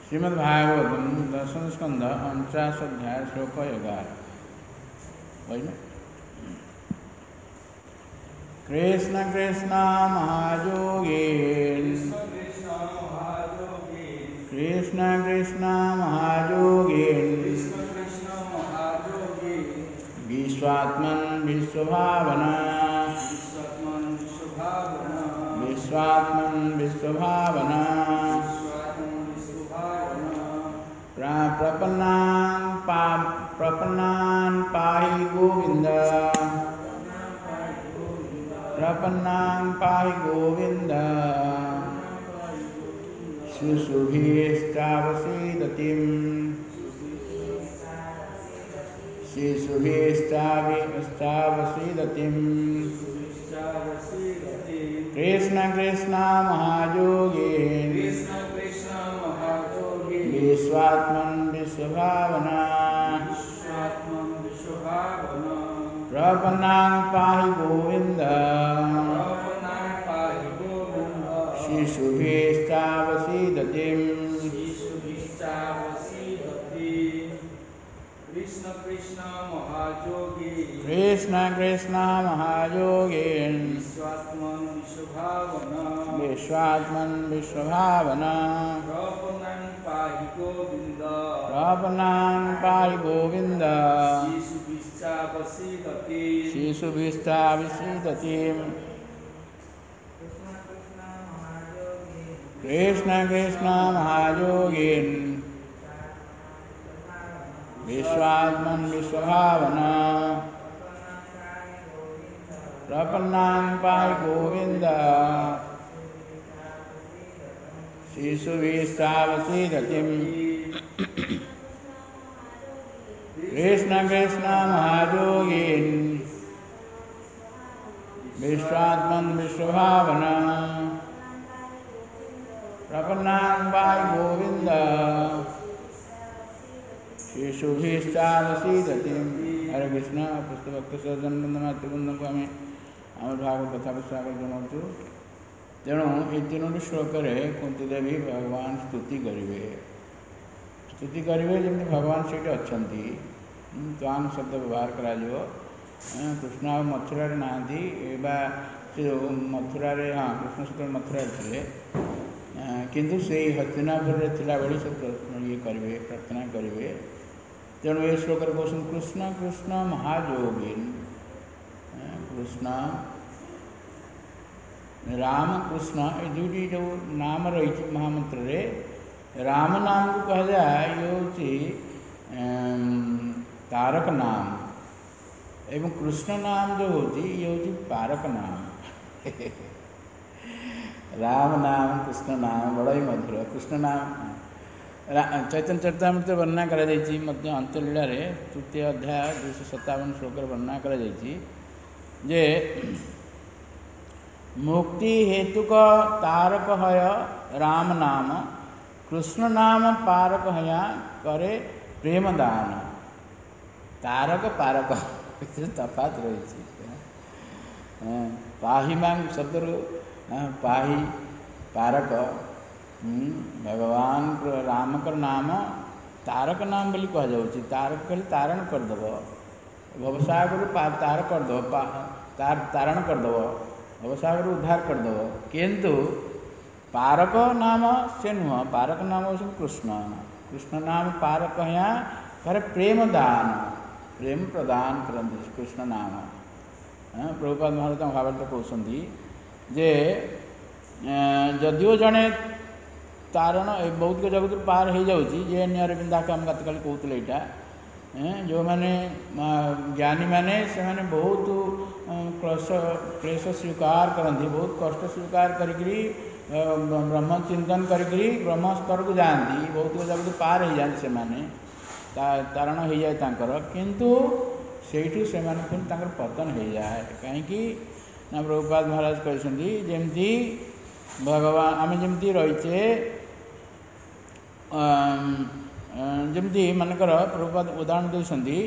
श्रीमद्भागवतम दशम स्कंद 49 अध्याय श्लोक 11। वही ना। कृष्ण कृष्ण महायोगी कृष्ण कृष्ण महायोगी विश्वात्मन विश्वभावना विश्वात्मन विश्वभावना प्रपन्नान पाहि गोविंद प्रपन्नान पाहि गोविंद शिशुभिश्चावसीदतिं शिशुभिश्चावसीदतिं कृष्ण कृष्ण महायोगी विश्वात्मन विश्वभावना प्रपन्नान पाहि गोविंद शिशुभिश्चावसीदतिं कृष्ण कृष्ण महायोगी कृष्ण कृष्ण महायोगी विश्वात्मन विश्वभावना विश्वात्मन विश्वभावना प्रपन्नान पाहि गोविंद प्रपन्नान पाहि गोविंद शिशुभिश्चावसीदति शिशुभिश्चावसीदतिं कृष्ण कृष्ण महायोगी विश्वात्मन विश्वभावना प्रपन्नान पाहि गोविंद शिशुभिश्चावसीदतिं कृष्ण कृष्ण महायोगी विश्वात्मन विश्वभावना प्रपन्नान पाहि गोविंद शिशुभिश्चावसीदतिं। हरे कृष्ण पुस्तक भक्त सज्जन मातृवृंद को आम आम भागवत कथा प्रसार जनाऊँ। तेणु ये तीनोटी श्लोक कुंती देवी भगवान स्तुति करेंगे जमी भगवान से ताम शब्द व्यवहार कर कृष्ण आ मथुरा नहांती मथुरा हाँ कृष्ण सहित मथुरा थे किंतु से हस्तिनापुर थिला बेले से ये करेंगे प्रार्थना करेंगे। तेणु ये श्लोक कौन कृष्ण कृष्ण महायोगी कृष्ण राम कृष्ण ये दुईटी जो नाम रही महामंत्र रे राम नाम को कह जाए ये हूँ तारक नाम एवं कृष्ण नाम जो होती ये हूँ पारक नाम राम नाम कृष्ण नाम बड़ा ही मधुर कृष्ण नाम चैतन्य चरितामृत वर्णना कर अंत्यलीला तृतीय अध्याय 257 श्लोक वर्णना कर मुक्ति हेतुक तारक है राम नाम कृष्ण नाम पारक है करे प्रेम दान। तारक पारक तफात रही पाही मांग शब्द पाही पारक भगवान राम का नाम तारक नाम बोली कह जाऊँगी तारक कहले तारण करदेव भवसागर तार करदेव तारण करदेव भवसागर उद्धार करदेव किंतु पारक नाम से नुह पारक नाम हो कृष्ण कृष्ण नाम पारक है कर प्रेम दान प्रेम प्रदान करते कृष्ण नाम प्रभुपाद महाराज भावार्थ कहते जे जदिओ जड़े तारण बहुत जगत पार हो जाऊँगी जे अन्य अरविंदा को आम गत काली कहते यहाँ जो मैंने ज्ञानी मैंने से मैंने बहुत क्लेश स्वीकार करती बहुत कष्ट स्वीकार करी ब्रह्म चिंतन करी ब्रह्म स्तर को जाती बहुत जगत पार हो जाती से मैंने तारण हो जाए किंतु सेठू से पतन हो जाए कहीं ना प्रभुपाद महाराज कहते जमती भगवान आम जमी रहीचे जमती मनकर प्रभुपाद उदाहरण देते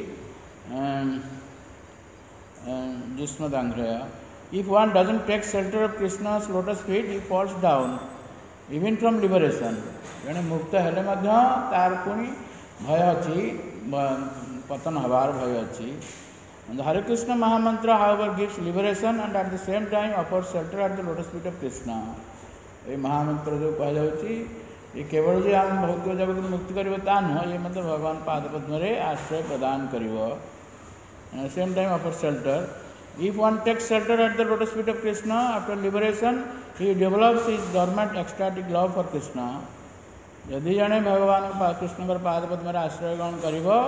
Jusmadagraya. If one doesn't take shelter of Krishna's lotus feet, he falls down. Even from liberation जड़े मुक्त हेले तार पुणी भय अच्छी पतन हबार भय अच्छी Hare Krishna mahamantra however gives liberation and at the same time offer shelter at the lotus feet of Krishna ये महामंत्र जो कहुच्छी ये केवल जो आम भौतिक जगत मुक्ति कर नुह ये मतलब भगवान पादपद्म आश्रय प्रदान कर same time offer shelter if one takes shelter at the lotus feet of Krishna after liberation he develops his dormant ecstatic love for Krishna यदि जड़े भगवान कृष्ण पादपद्म आश्रय ग्रहण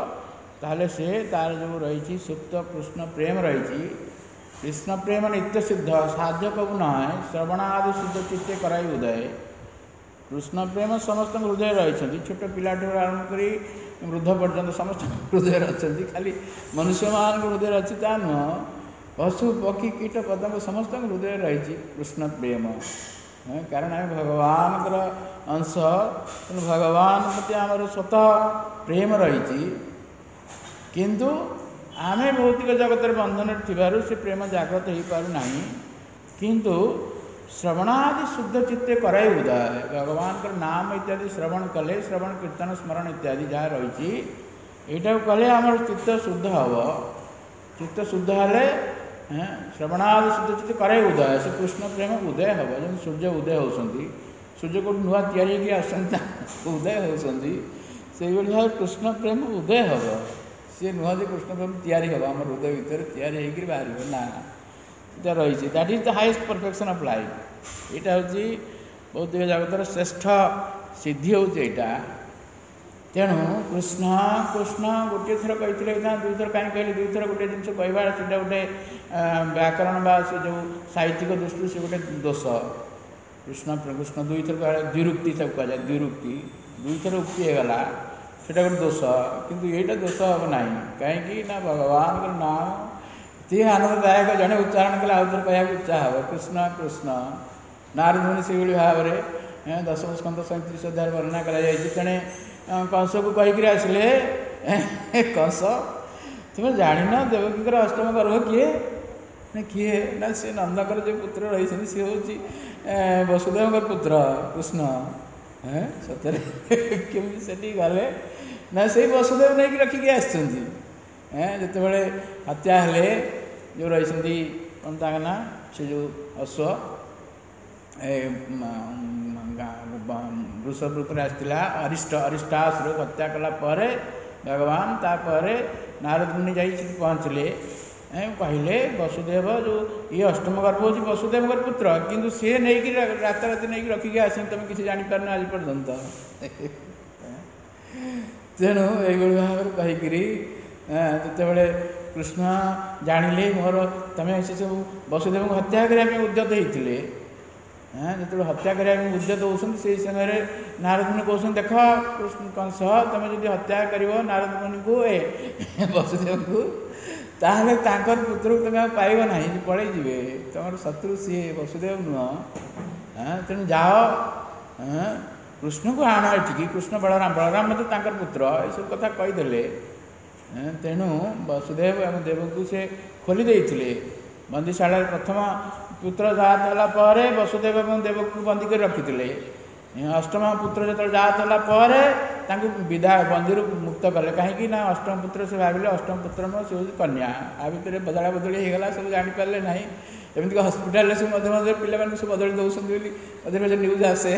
कर से तार जो रही सुप्त कृष्ण प्रेम रही कृष्ण प्रेम नित्य सिद्ध साध्य कबू न है श्रवणादि शुद्ध चित्ते कराई उदय कृष्ण प्रेम समस्त हृदय रही छोट पिलाठू आरंभ कर वृद्ध पर्यंत समस्त हृदय अच्छा खाली मनुष्य मान हृदय अच्छी ता नुह पशु पक्षी कीट पतंग समस्त हृदय रही कृष्ण प्रेम कारण आम भगवान अंश तेणु भगवान प्रति आमर स्वतः प्रेम रही किंतु आम भौतिक जगत बंधन थी से प्रेम जागृत हो पारना किंतु श्रवणादि शुद्ध चित्ते कराई उदय भगवान का नाम इत्यादि श्रवण कले श्रवण कीर्तन स्मरण इत्यादि जहाँ रही यहाँ कले आम चित्त शुद्ध हम चित्त शुद्ध हेले श्रवणादि शुद्ध चित्त कराई उदय से कृष्ण प्रेम उदय हम जब सूर्य उदय होती सूर्य को नुआ या उदय होती से भाव कृष्ण प्रेम उदय हम सी नुह जे कृष्ण प्रेम तैयारी हम आम हृदय भितर तैयारी बाहर ना ये रही that is the highest perfection of life यहाँ हूँ भौतिक जगतर श्रेष्ठ सिद्धि हूँ यहाँ तेणु कृष्ण कृष्ण गोटे थर कही दुई थर कहीं कहली दुई थर गोटे जिन कहवा से गोटे व्याकरण बा से जो साहित्यिक दृष्टि से गोटे दोष कृष्ण कृष्ण दुई थर कह द्विरुक्ति सब कह जाए द्विरुक्ति दुई थर उक्ति होगला सेटा गोटे दोष किंतु यहीटा दोष हम ना कहीं भगवान का नाम ते आनंददायक जड़े उच्चारण कले आउ थे कह चाह कृष्ण कृष्ण नारद मुनि से भाव में दशम स्कंद 37 अध्याय वर्णना करे कंस को कहीकि आसिले कंस तुम जान देवकी अष्टम गर्भ किए किए ना सी नंदकर जो पुत्र रही सी हूँ वसुदेव पुत्र कृष्ण सतरे केमी से गले ना से वसुदेव नहीं रखिकी आसते हत्या हेले जो रही कौन ना से जो अश्व वृषभृत आसला अरिष्टासुर हत्या कलापर भगवान तापर नारद मुनि जा पहुँचले कहले वसुदेव जो ये अष्टम गर्भ हो वसुदेव पुत्र किंतु सी नहीं राताराति नहीं रखिकी आस तुम किसी जापार आज पर्यंत तेणु ये भाव कहीकि जिते कृष्ण जानिले मोर तुम से सब वसुदेव को हत्या करने उद्यत होते जो हत्या करने उद्यत होती से समय नारद मुनि कहते देख कंस तुम जो हत्या कर नारद मुनि को वसुदेव को ताहले पुत्र को तुम पाइब ना पलैजे तुम शत्रु सी वसुदेव नुह तेणु जाओ कृष्ण को आण एठिकी कृष्ण बलराम बलराम मतलब पुत्र ये सब कथा कहीदे तेणु वसुदेव एवं देव को से खोली देते बंदीशाला प्रथम पुत्र जात होगापर वसुदेव एवं देव को बंदी कर रखी अष्टम पुत्र जो जात होगापर विदा बंदी मुक्त कले कहीं अष्टम पुत्र से भाविले अष्टम पुत्र नुह से हूँ कन्या आ भर बदला बदली होगा सब जापारे ना एमती हस्पिटाल से मध्य मध्य पिला सब बदली दौरान मध्य मध्य न्यूज आसे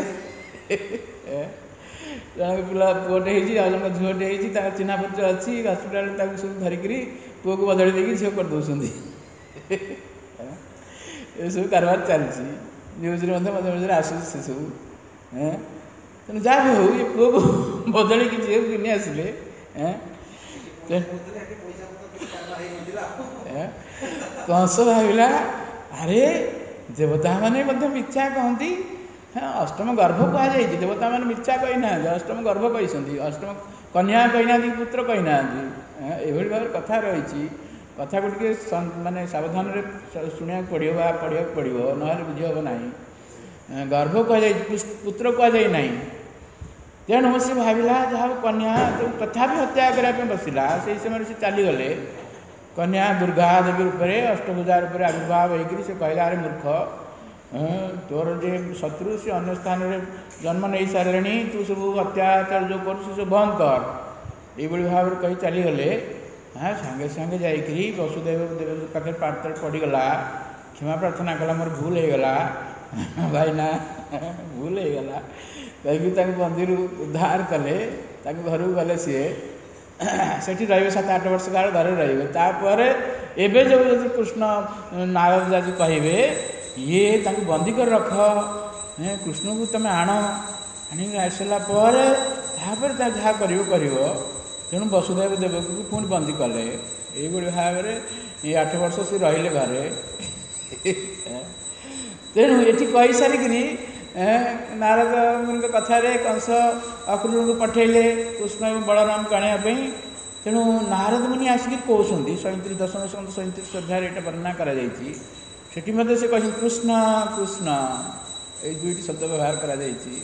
जन पिला पुटे जन झीटे चिन्ह परिचय अच्छी हस्पिटाल सब धरिक पुओ को बदली देकी झील कर दौरान ये सब कारबार चलती न्यूज मध्य मध्य आसूँ से सब तेना जहाँ भी हो ये पुओ को बदल की झील कि आसिले कंस भाविला अरे देवता मैंने मिथ्या कहती अष्टम गर्भ कहुई देवता मैंने मिथ्या कही ना अष्टम गर्भ कही अष्टम कन्या कही ना पुत्र कही ना ये भाव कथा रही कथा को माने सावधान शुणा पड़ो पढ़ा पड़ो ना बुझी हम ना गर्भ कहुई पुत्र कहुई ना तेणु से भाविला जहाँ कन्या तथा हत्या करने बसला से समय से चलीगले कन्या दुर्गा देवी रूप में अष्टभुजा रूप में आविर्भाव होकर से कहला अरे मूर्ख तोर जे शत्रु से अन्य स्थान में जन्म नहीं सारे तू सब अत्याचार जो कर सब बंद कर ये भाव में कही चलीगले। हाँ सांगे सांगे जाकि वसुदेव देव पाखे पाठ पड़गला क्षमा प्रार्थना कला मोर भूल हो गला भाई ना भूल हो गला कहीं मंदिर उद्धार कले घर गले सी सेठी रे 7-8 वर्ष काल घर रे एवं जो कृष्ण नारद जी कहे ये बंदी कर रख कृष्ण को तुम आण आनिक आसला जहाँ कर तेणु वसुदेव देवक को पुणी बंदी कले ये भाव में ये 8 वर्ष से रहिले घरे तेणु ये कही सारिक नारद कथार कंस अक्रूर को पठेले कृष्ण और बलराम को आने तेणु नारद मुनि आसिक कहते 37 दशम स्कंद 37 अध्याय ये वर्णना कर से कह कृष्ण कृष्ण ये दुईट शब्द व्यवहार कर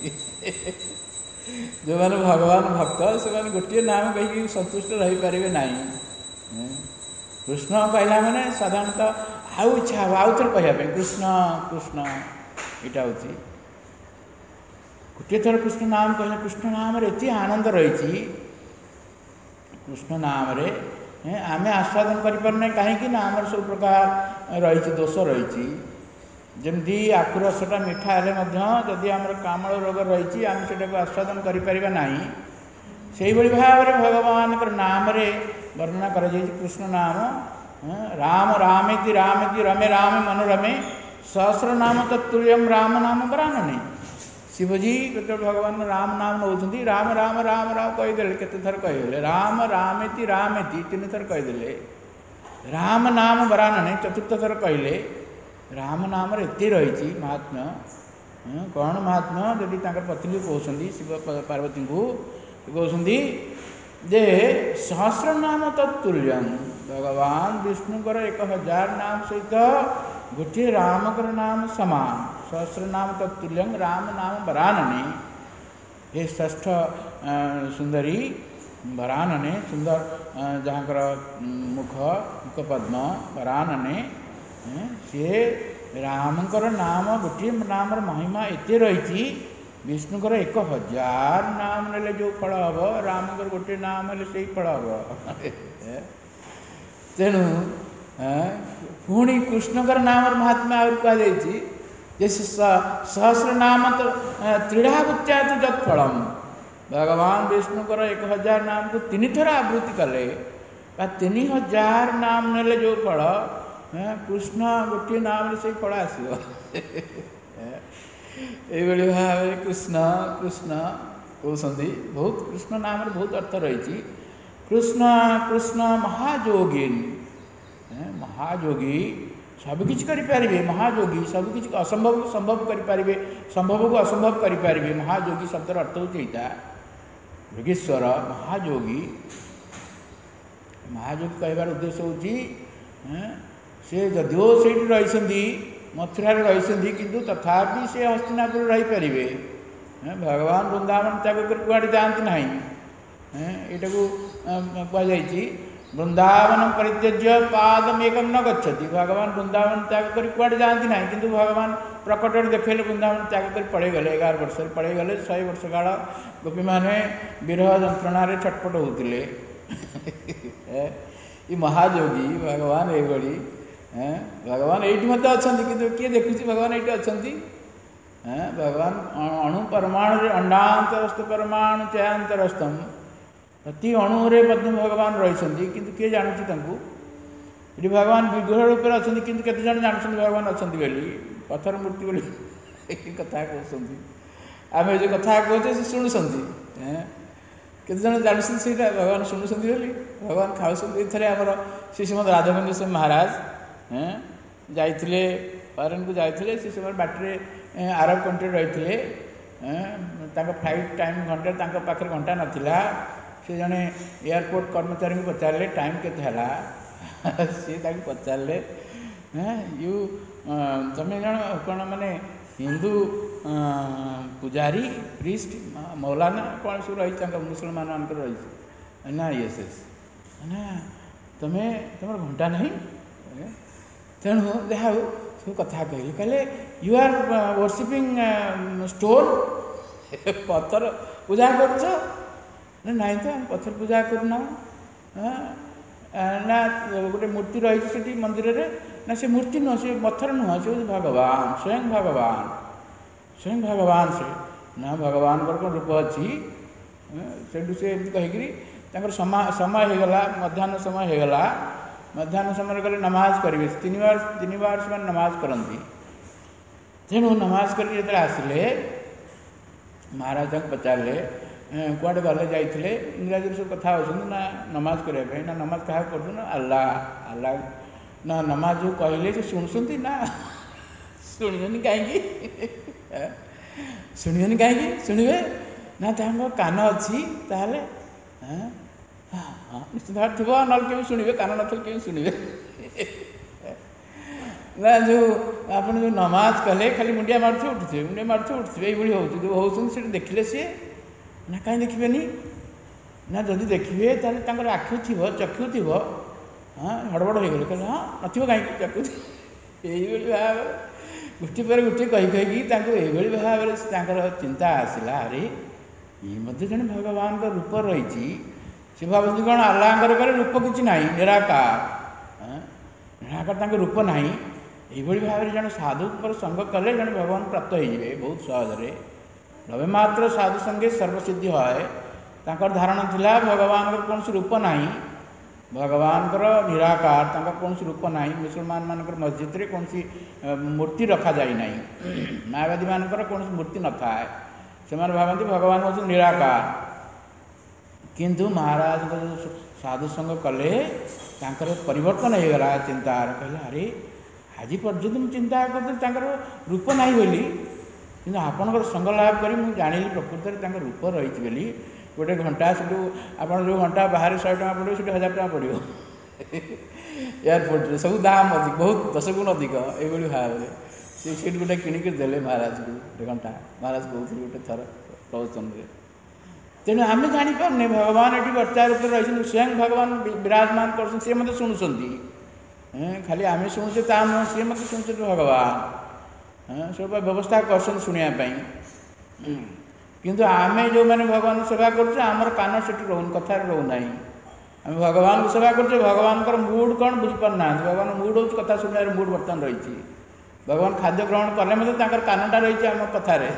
जो मैंने भगवान भक्त से गोटे नाम कहीं संतुष्ट रही पारे ना कृष्ण कहला मैंने साधारणतः आउ इच्छा आउ थे कहवाई कृष्ण कृष्ण यहाँ हूँ गोटे थर कृष्ण नाम कहले कृष्ण नाम एत आनंद रही कृष्ण नाम आम आस्वादन करें कहीं आम सब प्रकार रही दोष रही जमी आखु रसटा मिठा हेले जदि आम कामल रोग रही आम से आस्वादन करें से भाव में भगवान नाम वर्णना कर कृष्ण नाम राम रामेति रामेति रमे राम मनोरमे सहस्र नाम तत्तुल्यम राम नाम वरानने शिवजी जो भगवान राम नाम नौ राम राम राम राम कहीदे केते थर कहीदे राम रामेति रामेति 3 थर कहीदे राम नाम वरानने 4th थर कहले राम नाम एत रही महात्म्य कौन महात्म्य जदि पत्नी कहते शिव पार्वती को कहते जे सहस्र नाम तत्तुल्यम भगवान विष्णुकर 1000 नाम सहित गोटे रामकर नाम समान सहस्र नाम तत्तुल्यम राम नाम वरानने ये षष्ठ सुंदरी वरानने सुंदर जहाँकर मुख मुखपद्म वरानने सी रामकर नाम गोटे नाम महिमा एत रही विष्णुकर 1000 नाम ने जो फल हम रामकर गोटे नाम हेल्ले से फल हम तेणु पुणी कृष्णकर नाम महात्मा आहुरी कहुई जैसे सहस्र नाम तो त्रीढ़ावृत्या तो जत फलम भगवान विष्णुकर 1000 नाम को 3 थर आवृत्ति कले 3000 नाम ने जो फल कृष्ण गोटे नाम से फल आसो ये भाव कृष्ण कृष्ण कहते बहुत कृष्ण नाम बहुत अर्थ रही कृष्ण कृष्ण महायोगिन महायोगी सबकि करें महायोगी सबकि असंभव को संभव करें संभव को असंभव करें महायोगी शब्द अर्थ होता योगेश्वर महायोगी महायोगी कहबार उद्देश्य हूँ से जदिओ से रही मथुरा रही किंतु तथापि से हस्तिनापुर रही पारे भगवान वृंदावन त्याग कर कुआड़े जाती ना यहाँ को कहुई वृंदावन परित्यज्य पादमेकम न गच्छति भगवान वृंदावन त्याग कर कुआड़े जाती ना किंतु भगवान प्रकट देखले वृंदावन त्याग कर पड़े गले 11 वर्ष पड़े गले 100 वर्ष काल गोपी मैंने विरह जंत्रणा छटपट होते ये महायोगी भगवान ये भगवान ये अच्छा कि किए देखुची भगवान ये अच्छा भगवान अणु परमाणु अंडांतरस्थ परमाणु चयांतरस्थम प्रति अणुरे भगवान रही किंतु किए जानूँ ये भगवान विग्रह रूप में अच्छा किंतु केते जन जानते भगवान अच्छा बोली पत्थर मूर्ति बोली कथा कहते आम जो कथा कहते से शुणुंट केते जन जानते से भगवान शुणुंट बोली भगवान खाऊँ थे आमर श्री श्रीमद राधाकुंड महाराज जाइए फरेन को जाते से समय बाटे अरब कंट्री रही फ्लाइट टाइम घंटे पाखे घंटा नाला सी जड़े एयरपोर्ट कर्मचारी को पचारे टाइम केते सी पचारे यू तुम जन कौन माने हिंदू पुजारी प्रीस्ट मौलाना कौन सब रही मुसलमान मान रही ना ये तुम्हें तुम घंटा नहीं तेणु जहाँ ସବୁ କଥା କହିଲେ ୟୁ ଆର୍ ବର୍ସିପିଂ ଷ୍ଟୋନ୍, ପଥର ପୂଜା କରୁଛ? ନାଇଁ ତ ଆମେ ପଥର ପୂଜା କରୁନାହୁଁ। ନା ଗୋଟେ ମୂର୍ତ୍ତି ରହିଛି ସେଠି ମନ୍ଦିରରେ, ନା ସେ ମୂର୍ତ୍ତି ନୁହଁ, ସେ ପଥର ନୁହଁ, ସେ ହେଉଛି ଭଗବାନ, ସ୍ୱୟଂ ଭଗବାନ, ସ୍ୱୟଂ ଭଗବାନ। ସେ ନା ଭଗବାନଙ୍କର କ'ଣ ରୂପ ଅଛି? ସେଠୁ ସେ ଏମିତି କହିକିରି ତାଙ୍କର ସମୟ ହେଇଗଲା, ମଧ୍ୟାହ୍ନ ସମୟ ହେଇଗଲା। ମଧ୍ୟାହ୍ନ ସମୟରେ ଗଲେ ନମାଜ କରିବେ, ତିନିବାର ସେମାନେ ନମାଜ କରନ୍ତି। ତେଣୁ ନମାଜ କରିକି ଯେତେବେଳେ ଆସିଲେ, ମହାରାଜ ତାଙ୍କୁ ପଚାରିଲେ କୁଆଡ଼େ ଗଲେ ଯାଇଥିଲେ? ଇଂରାଜୀରେ ସବୁ କଥା ହେଉଛନ୍ତି। ନା ନମାଜ କରିବା ପାଇଁ। ନା ନମାଜ କାହାକୁ କରୁଛନ୍ତି? ନା ଆଲ୍ଲାହ। ନା ନମାଜ ଯେଉଁ କହିଲେ ସେ ଶୁଣୁଛନ୍ତି? ନା ଶୁଣିବେନି। କାହିଁକି? ଶୁଣିବେନି କାହିଁକି? ଶୁଣିବେ ନା ତାଙ୍କ କାନ ଅଛି, ତାହେଲେ ନିଶ୍ଚିତ ଭାବରେ ଥିବ, ନହେଲେ କେମିତି ଶୁଣିବେ? କାନ ନଥିଲେ କେମିତି ଶୁଣିବେ? ନା ଯେଉଁ ଆପଣ ଯେଉଁ ନମାଜ କଲେ ଖାଲି ମୁଣ୍ଡିଆ ମାରୁଥିବେ ଉଠୁଥିବେ, ମୁଣ୍ଡିଆ ମାରୁଥିବେ ଉଠୁଥିବେ, ଏଇଭଳି ହେଉଛି। ଯେଉଁ ହେଉଛନ୍ତି ସେଠି ଦେଖିଲେ ସିଏ? ନା କାହିଁ ଦେଖିବେନି? ନା ଯଦି ଦେଖିବେ ତାହେଲେ ତାଙ୍କର ଆଖି ଥିବ, ଚକ୍ଷୁ ଥିବ। ହଡ଼ବଡ଼ ହେଇଗଲେ, କହିଲେ ହଁ ନଥିବ କାହିଁକି? ଚକ୍ଷୁ ଏଇଭଳି ଭାବରେ ଗୋଟିଏ ପରେ ଗୋଟିଏ କହିକି ତାଙ୍କୁ ଏଇଭଳି ଭାବରେ ତାଙ୍କର ଚିନ୍ତା ଆସିଲା, ଆରେ ଇଏ ମଧ୍ୟ ଜଣେ ଭଗବାନଙ୍କ ରୂପ ରହିଛି। ସେ ଭାବନ୍ତି କ'ଣ ଆଲ୍ଲାହଙ୍କର କଲେ ରୂପ କିଛି ନାହିଁ, ନିରାକାର। ନିରାକାର, ତାଙ୍କ ରୂପ ନାହିଁ। ଏଇଭଳି ଭାବରେ ଜଣେ ସାଧୁଙ୍କର ସଙ୍ଗ କଲେ ଜଣେ ଭଗବାନ ପ୍ରାପ୍ତ ହେଇଯିବେ ବହୁତ ସହଜରେ। ରବେ ମାତ୍ର ସାଧୁ ସଙ୍ଗେ ସର୍ବସିଦ୍ଧି ହଏ। ତାଙ୍କର ଧାରଣା ଥିଲା ଭଗବାନଙ୍କର କୌଣସି ରୂପ ନାହିଁ, ଭଗବାନଙ୍କର ନିରାକାର, ତାଙ୍କର କୌଣସି ରୂପ ନାହିଁ। ମୁସଲମାନ ମାନଙ୍କର ମସଜିଦରେ କୌଣସି ମୂର୍ତ୍ତି ରଖାଯାଇ ନାହିଁ। ମାୟାବାଦୀମାନଙ୍କର କୌଣସି ମୂର୍ତ୍ତି ନଥାଏ। ସେମାନେ ଭାବନ୍ତି ଭଗବାନ ହେଉଛନ୍ତି ନିରାକାର। କିନ୍ତୁ ମହାରାଜଙ୍କ ଯେଉଁ ସାଧୁ ସଙ୍ଗ କଲେ ତାଙ୍କର ପରିବର୍ତ୍ତନ ହେଇଗଲା ଚିନ୍ତାର। କହିଲେ ଆରେ ଆଜି ପର୍ଯ୍ୟନ୍ତ ମୁଁ ଚିନ୍ତା କରୁଥିଲି ତାଙ୍କର ରୂପ ନାହିଁ ବୋଲି, କିନ୍ତୁ ଆପଣଙ୍କର ସଙ୍ଗ ଲାଭ କରି ମୁଁ ଜାଣିଲି ପ୍ରକୃତରେ ତାଙ୍କ ରୂପ ରହିଛି ବୋଲି। ଗୋଟେ ଘଣ୍ଟା ସେଠୁ ଆପଣ ଯେଉଁ ଘଣ୍ଟା ବାହାରେ 100 ଟଙ୍କା ପଡ଼ିବ, ସେଠି 1000 ଟଙ୍କା ପଡ଼ିବ ଏୟାରପୋର୍ଟରେ। ସବୁ ଦାମ୍ ଅଧିକ, ବହୁତ 10 ଗୁଣ ଅଧିକ। ଏଇଭଳି ଭାବରେ ସେ ସେଠି ଗୋଟେ କିଣିକି ଦେଲେ ମହାରାଜକୁ ଗୋଟେ ଘଣ୍ଟା। ମହାରାଜ କହୁଥିଲେ ଗୋଟେ ଥର ପ୍ରବଚନରେ। ତେଣୁ ଆମେ ଜାଣିପାରୁନେ ଭଗବାନ ଏଠି ବର୍ତ୍ତା ରୂପରେ ରହିଛନ୍ତି, ସ୍ୱୟଂ ଭଗବାନ ବିରାଜମାନ କରୁଛନ୍ତି, ସିଏ ମଧ୍ୟ ଶୁଣୁଛନ୍ତି। ଖାଲି ଆମେ ଶୁଣୁଛେ ତା ନୁହଁ, ସିଏ ମଧ୍ୟ ଶୁଣୁଛନ୍ତି ଭଗବାନ। ସବୁ ବ୍ୟବସ୍ଥା କରୁଛନ୍ତି ଶୁଣିବା ପାଇଁ। କିନ୍ତୁ ଆମେ ଯେଉଁମାନେ ଭଗବାନଙ୍କୁ ସେବା କରୁଛୁ, ଆମର କାନ ସେଠି ରହୁନି, କଥାରେ ରହୁନାହିଁ। ଆମେ ଭଗବାନଙ୍କୁ ସେବା କରୁଛେ, ଭଗବାନଙ୍କର ମୁଡ୍ କ'ଣ ବୁଝିପାରୁନାହାନ୍ତି। ଭଗବାନ ମୁଡ୍ ହେଉଛି କଥା ଶୁଣିବାର ମୁଡ୍ ବର୍ତ୍ତମାନ ରହିଛି। ଭଗବାନ ଖାଦ୍ୟ ଗ୍ରହଣ କଲେ ମଧ୍ୟ ତାଙ୍କର କାନଟା ରହିଛି ଆମ କଥାରେ।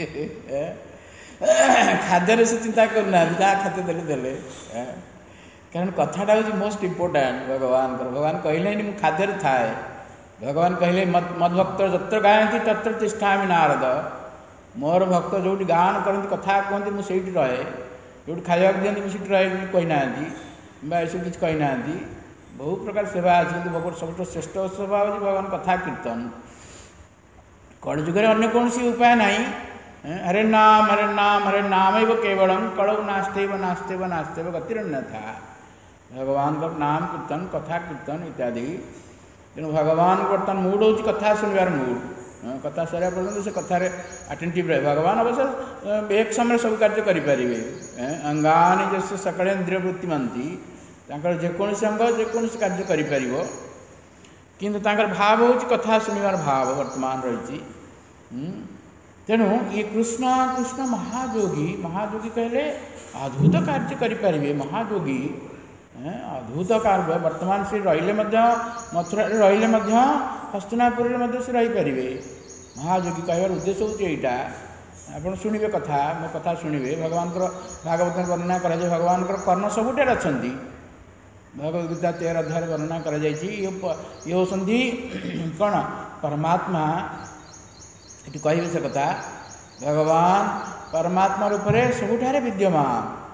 ଖାଦ୍ୟରେ ସେ ଚିନ୍ତା କରୁନାହାନ୍ତି, ଯାହା ଖାଦ୍ୟ ଦେଲେ। କାରଣ କଥାଟା ହେଉଛି ମୋଷ୍ଟ ଇମ୍ପୋର୍ଟାଣ୍ଟ ଭଗବାନଙ୍କର। ଭଗବାନ କହିଲେନି ମୁଁ ଖାଦ୍ୟରେ ଥାଏ। ଭଗବାନ କହିଲେ ମଦ୍ଭକ୍ତ ଯତ୍ର ଗାୟନ୍ତି ତତ୍ର ତିଷ୍ଠାମି ନାରଦ। ମୋର ଭକ୍ତ ଯେଉଁଠି ଗାନ କରନ୍ତି, କଥା କୁହନ୍ତି, ମୁଁ ସେଇଠି ରହେ। ଯେଉଁଠି ଖାଇବାକୁ ଦିଅନ୍ତି ମୁଁ ସେଇଠି ରହେ ବୋଲି କହିନାହାନ୍ତି, ବା ଏସବୁ କିଛି କହିନାହାନ୍ତି। ବହୁ ପ୍ରକାର ସେବା ଅଛି, କିନ୍ତୁ ଭଗବାନ ସବୁଠୁ ଶ୍ରେଷ୍ଠ ସେବା ହେଉଛି ଭଗବାନ କଥା କୀର୍ତ୍ତନ। କଳିଯୁଗରେ ଅନ୍ୟ କୌଣସି ଉପାୟ ନାହିଁ। ହରେ ନାମ ହରେ ନାମୈବ କେବଳମ୍ କଳୌ ନାସ୍ତେବ ଗତିରନ୍ୟଥା। ଭଗବାନଙ୍କର ନାମ କୀର୍ତ୍ତନ, କଥା କୀର୍ତ୍ତନ ଇତ୍ୟାଦି। ତେଣୁ ଭଗବାନ ବର୍ତ୍ତମାନ ମୁଡ୍ ହେଉଛି କଥା ଶୁଣିବାର ମୁଡ୍। କଥା ସରିବା ପର୍ଯ୍ୟନ୍ତ ସେ କଥାରେ ଆଟେଣ୍ଟିଭ୍ ରହେ। ଭଗବାନ ଅବଶ୍ୟ ଏକ ସମୟରେ ସବୁ କାର୍ଯ୍ୟ କରିପାରିବେ। ଅଙ୍ଗାନି ଯସ୍ୟ ସକଳେନ୍ଦ୍ରିୟ ବୃତ୍ତିମନ୍ତି। ତାଙ୍କର ଯେକୌଣସି ଅଙ୍ଗ ଯେକୌଣସି କାର୍ଯ୍ୟ କରିପାରିବ, କିନ୍ତୁ ତାଙ୍କର ଭାବ ହେଉଛି କଥା ଶୁଣିବାର ଭାବ ବର୍ତ୍ତମାନ ରହିଛି। ତେଣୁ ଇଏ କୃଷ୍ଣ ମହାଯୋଗୀ କହିଲେ ଅଦ୍ଭୁତ କାର୍ଯ୍ୟ କରିପାରିବେ। ମହାଯୋଗୀ ଅଦ୍ଭୁତ କାର୍ଯ୍ୟ। ବର୍ତ୍ତମାନ ସେ ରହିଲେ ମଧ୍ୟ, ମଥୁରାରେ ରହିଲେ ମଧ୍ୟ, ହସ୍ତିନାପୁରରେ ମଧ୍ୟ ସେ ରହିପାରିବେ। ମହାଯୋଗୀ କହିବାର ଉଦ୍ଦେଶ୍ୟ ହେଉଛି ଏଇଟା। ଆପଣ ଶୁଣିବେ କଥା, ମୋ କଥା ଶୁଣିବେ। ଭଗବାନଙ୍କର ଭାଗବତରେ ବର୍ଣ୍ଣନା କରାଯାଏ, ଭଗବାନଙ୍କର କର୍ଣ୍ଣ ସବୁଠାରେ ଅଛନ୍ତି। ଭଗବତ ଗୀତା 13 ଅଧ୍ୟାୟରେ ବର୍ଣ୍ଣନା କରାଯାଇଛି। ଇଏ ହେଉଛନ୍ତି କ'ଣ? ପରମାତ୍ମା। ଏଠି କହିବେ ସେ କଥା, ଭଗବାନ ପରମାତ୍ମା ରୂପରେ ସବୁଠାରେ ବିଦ୍ୟମାନ।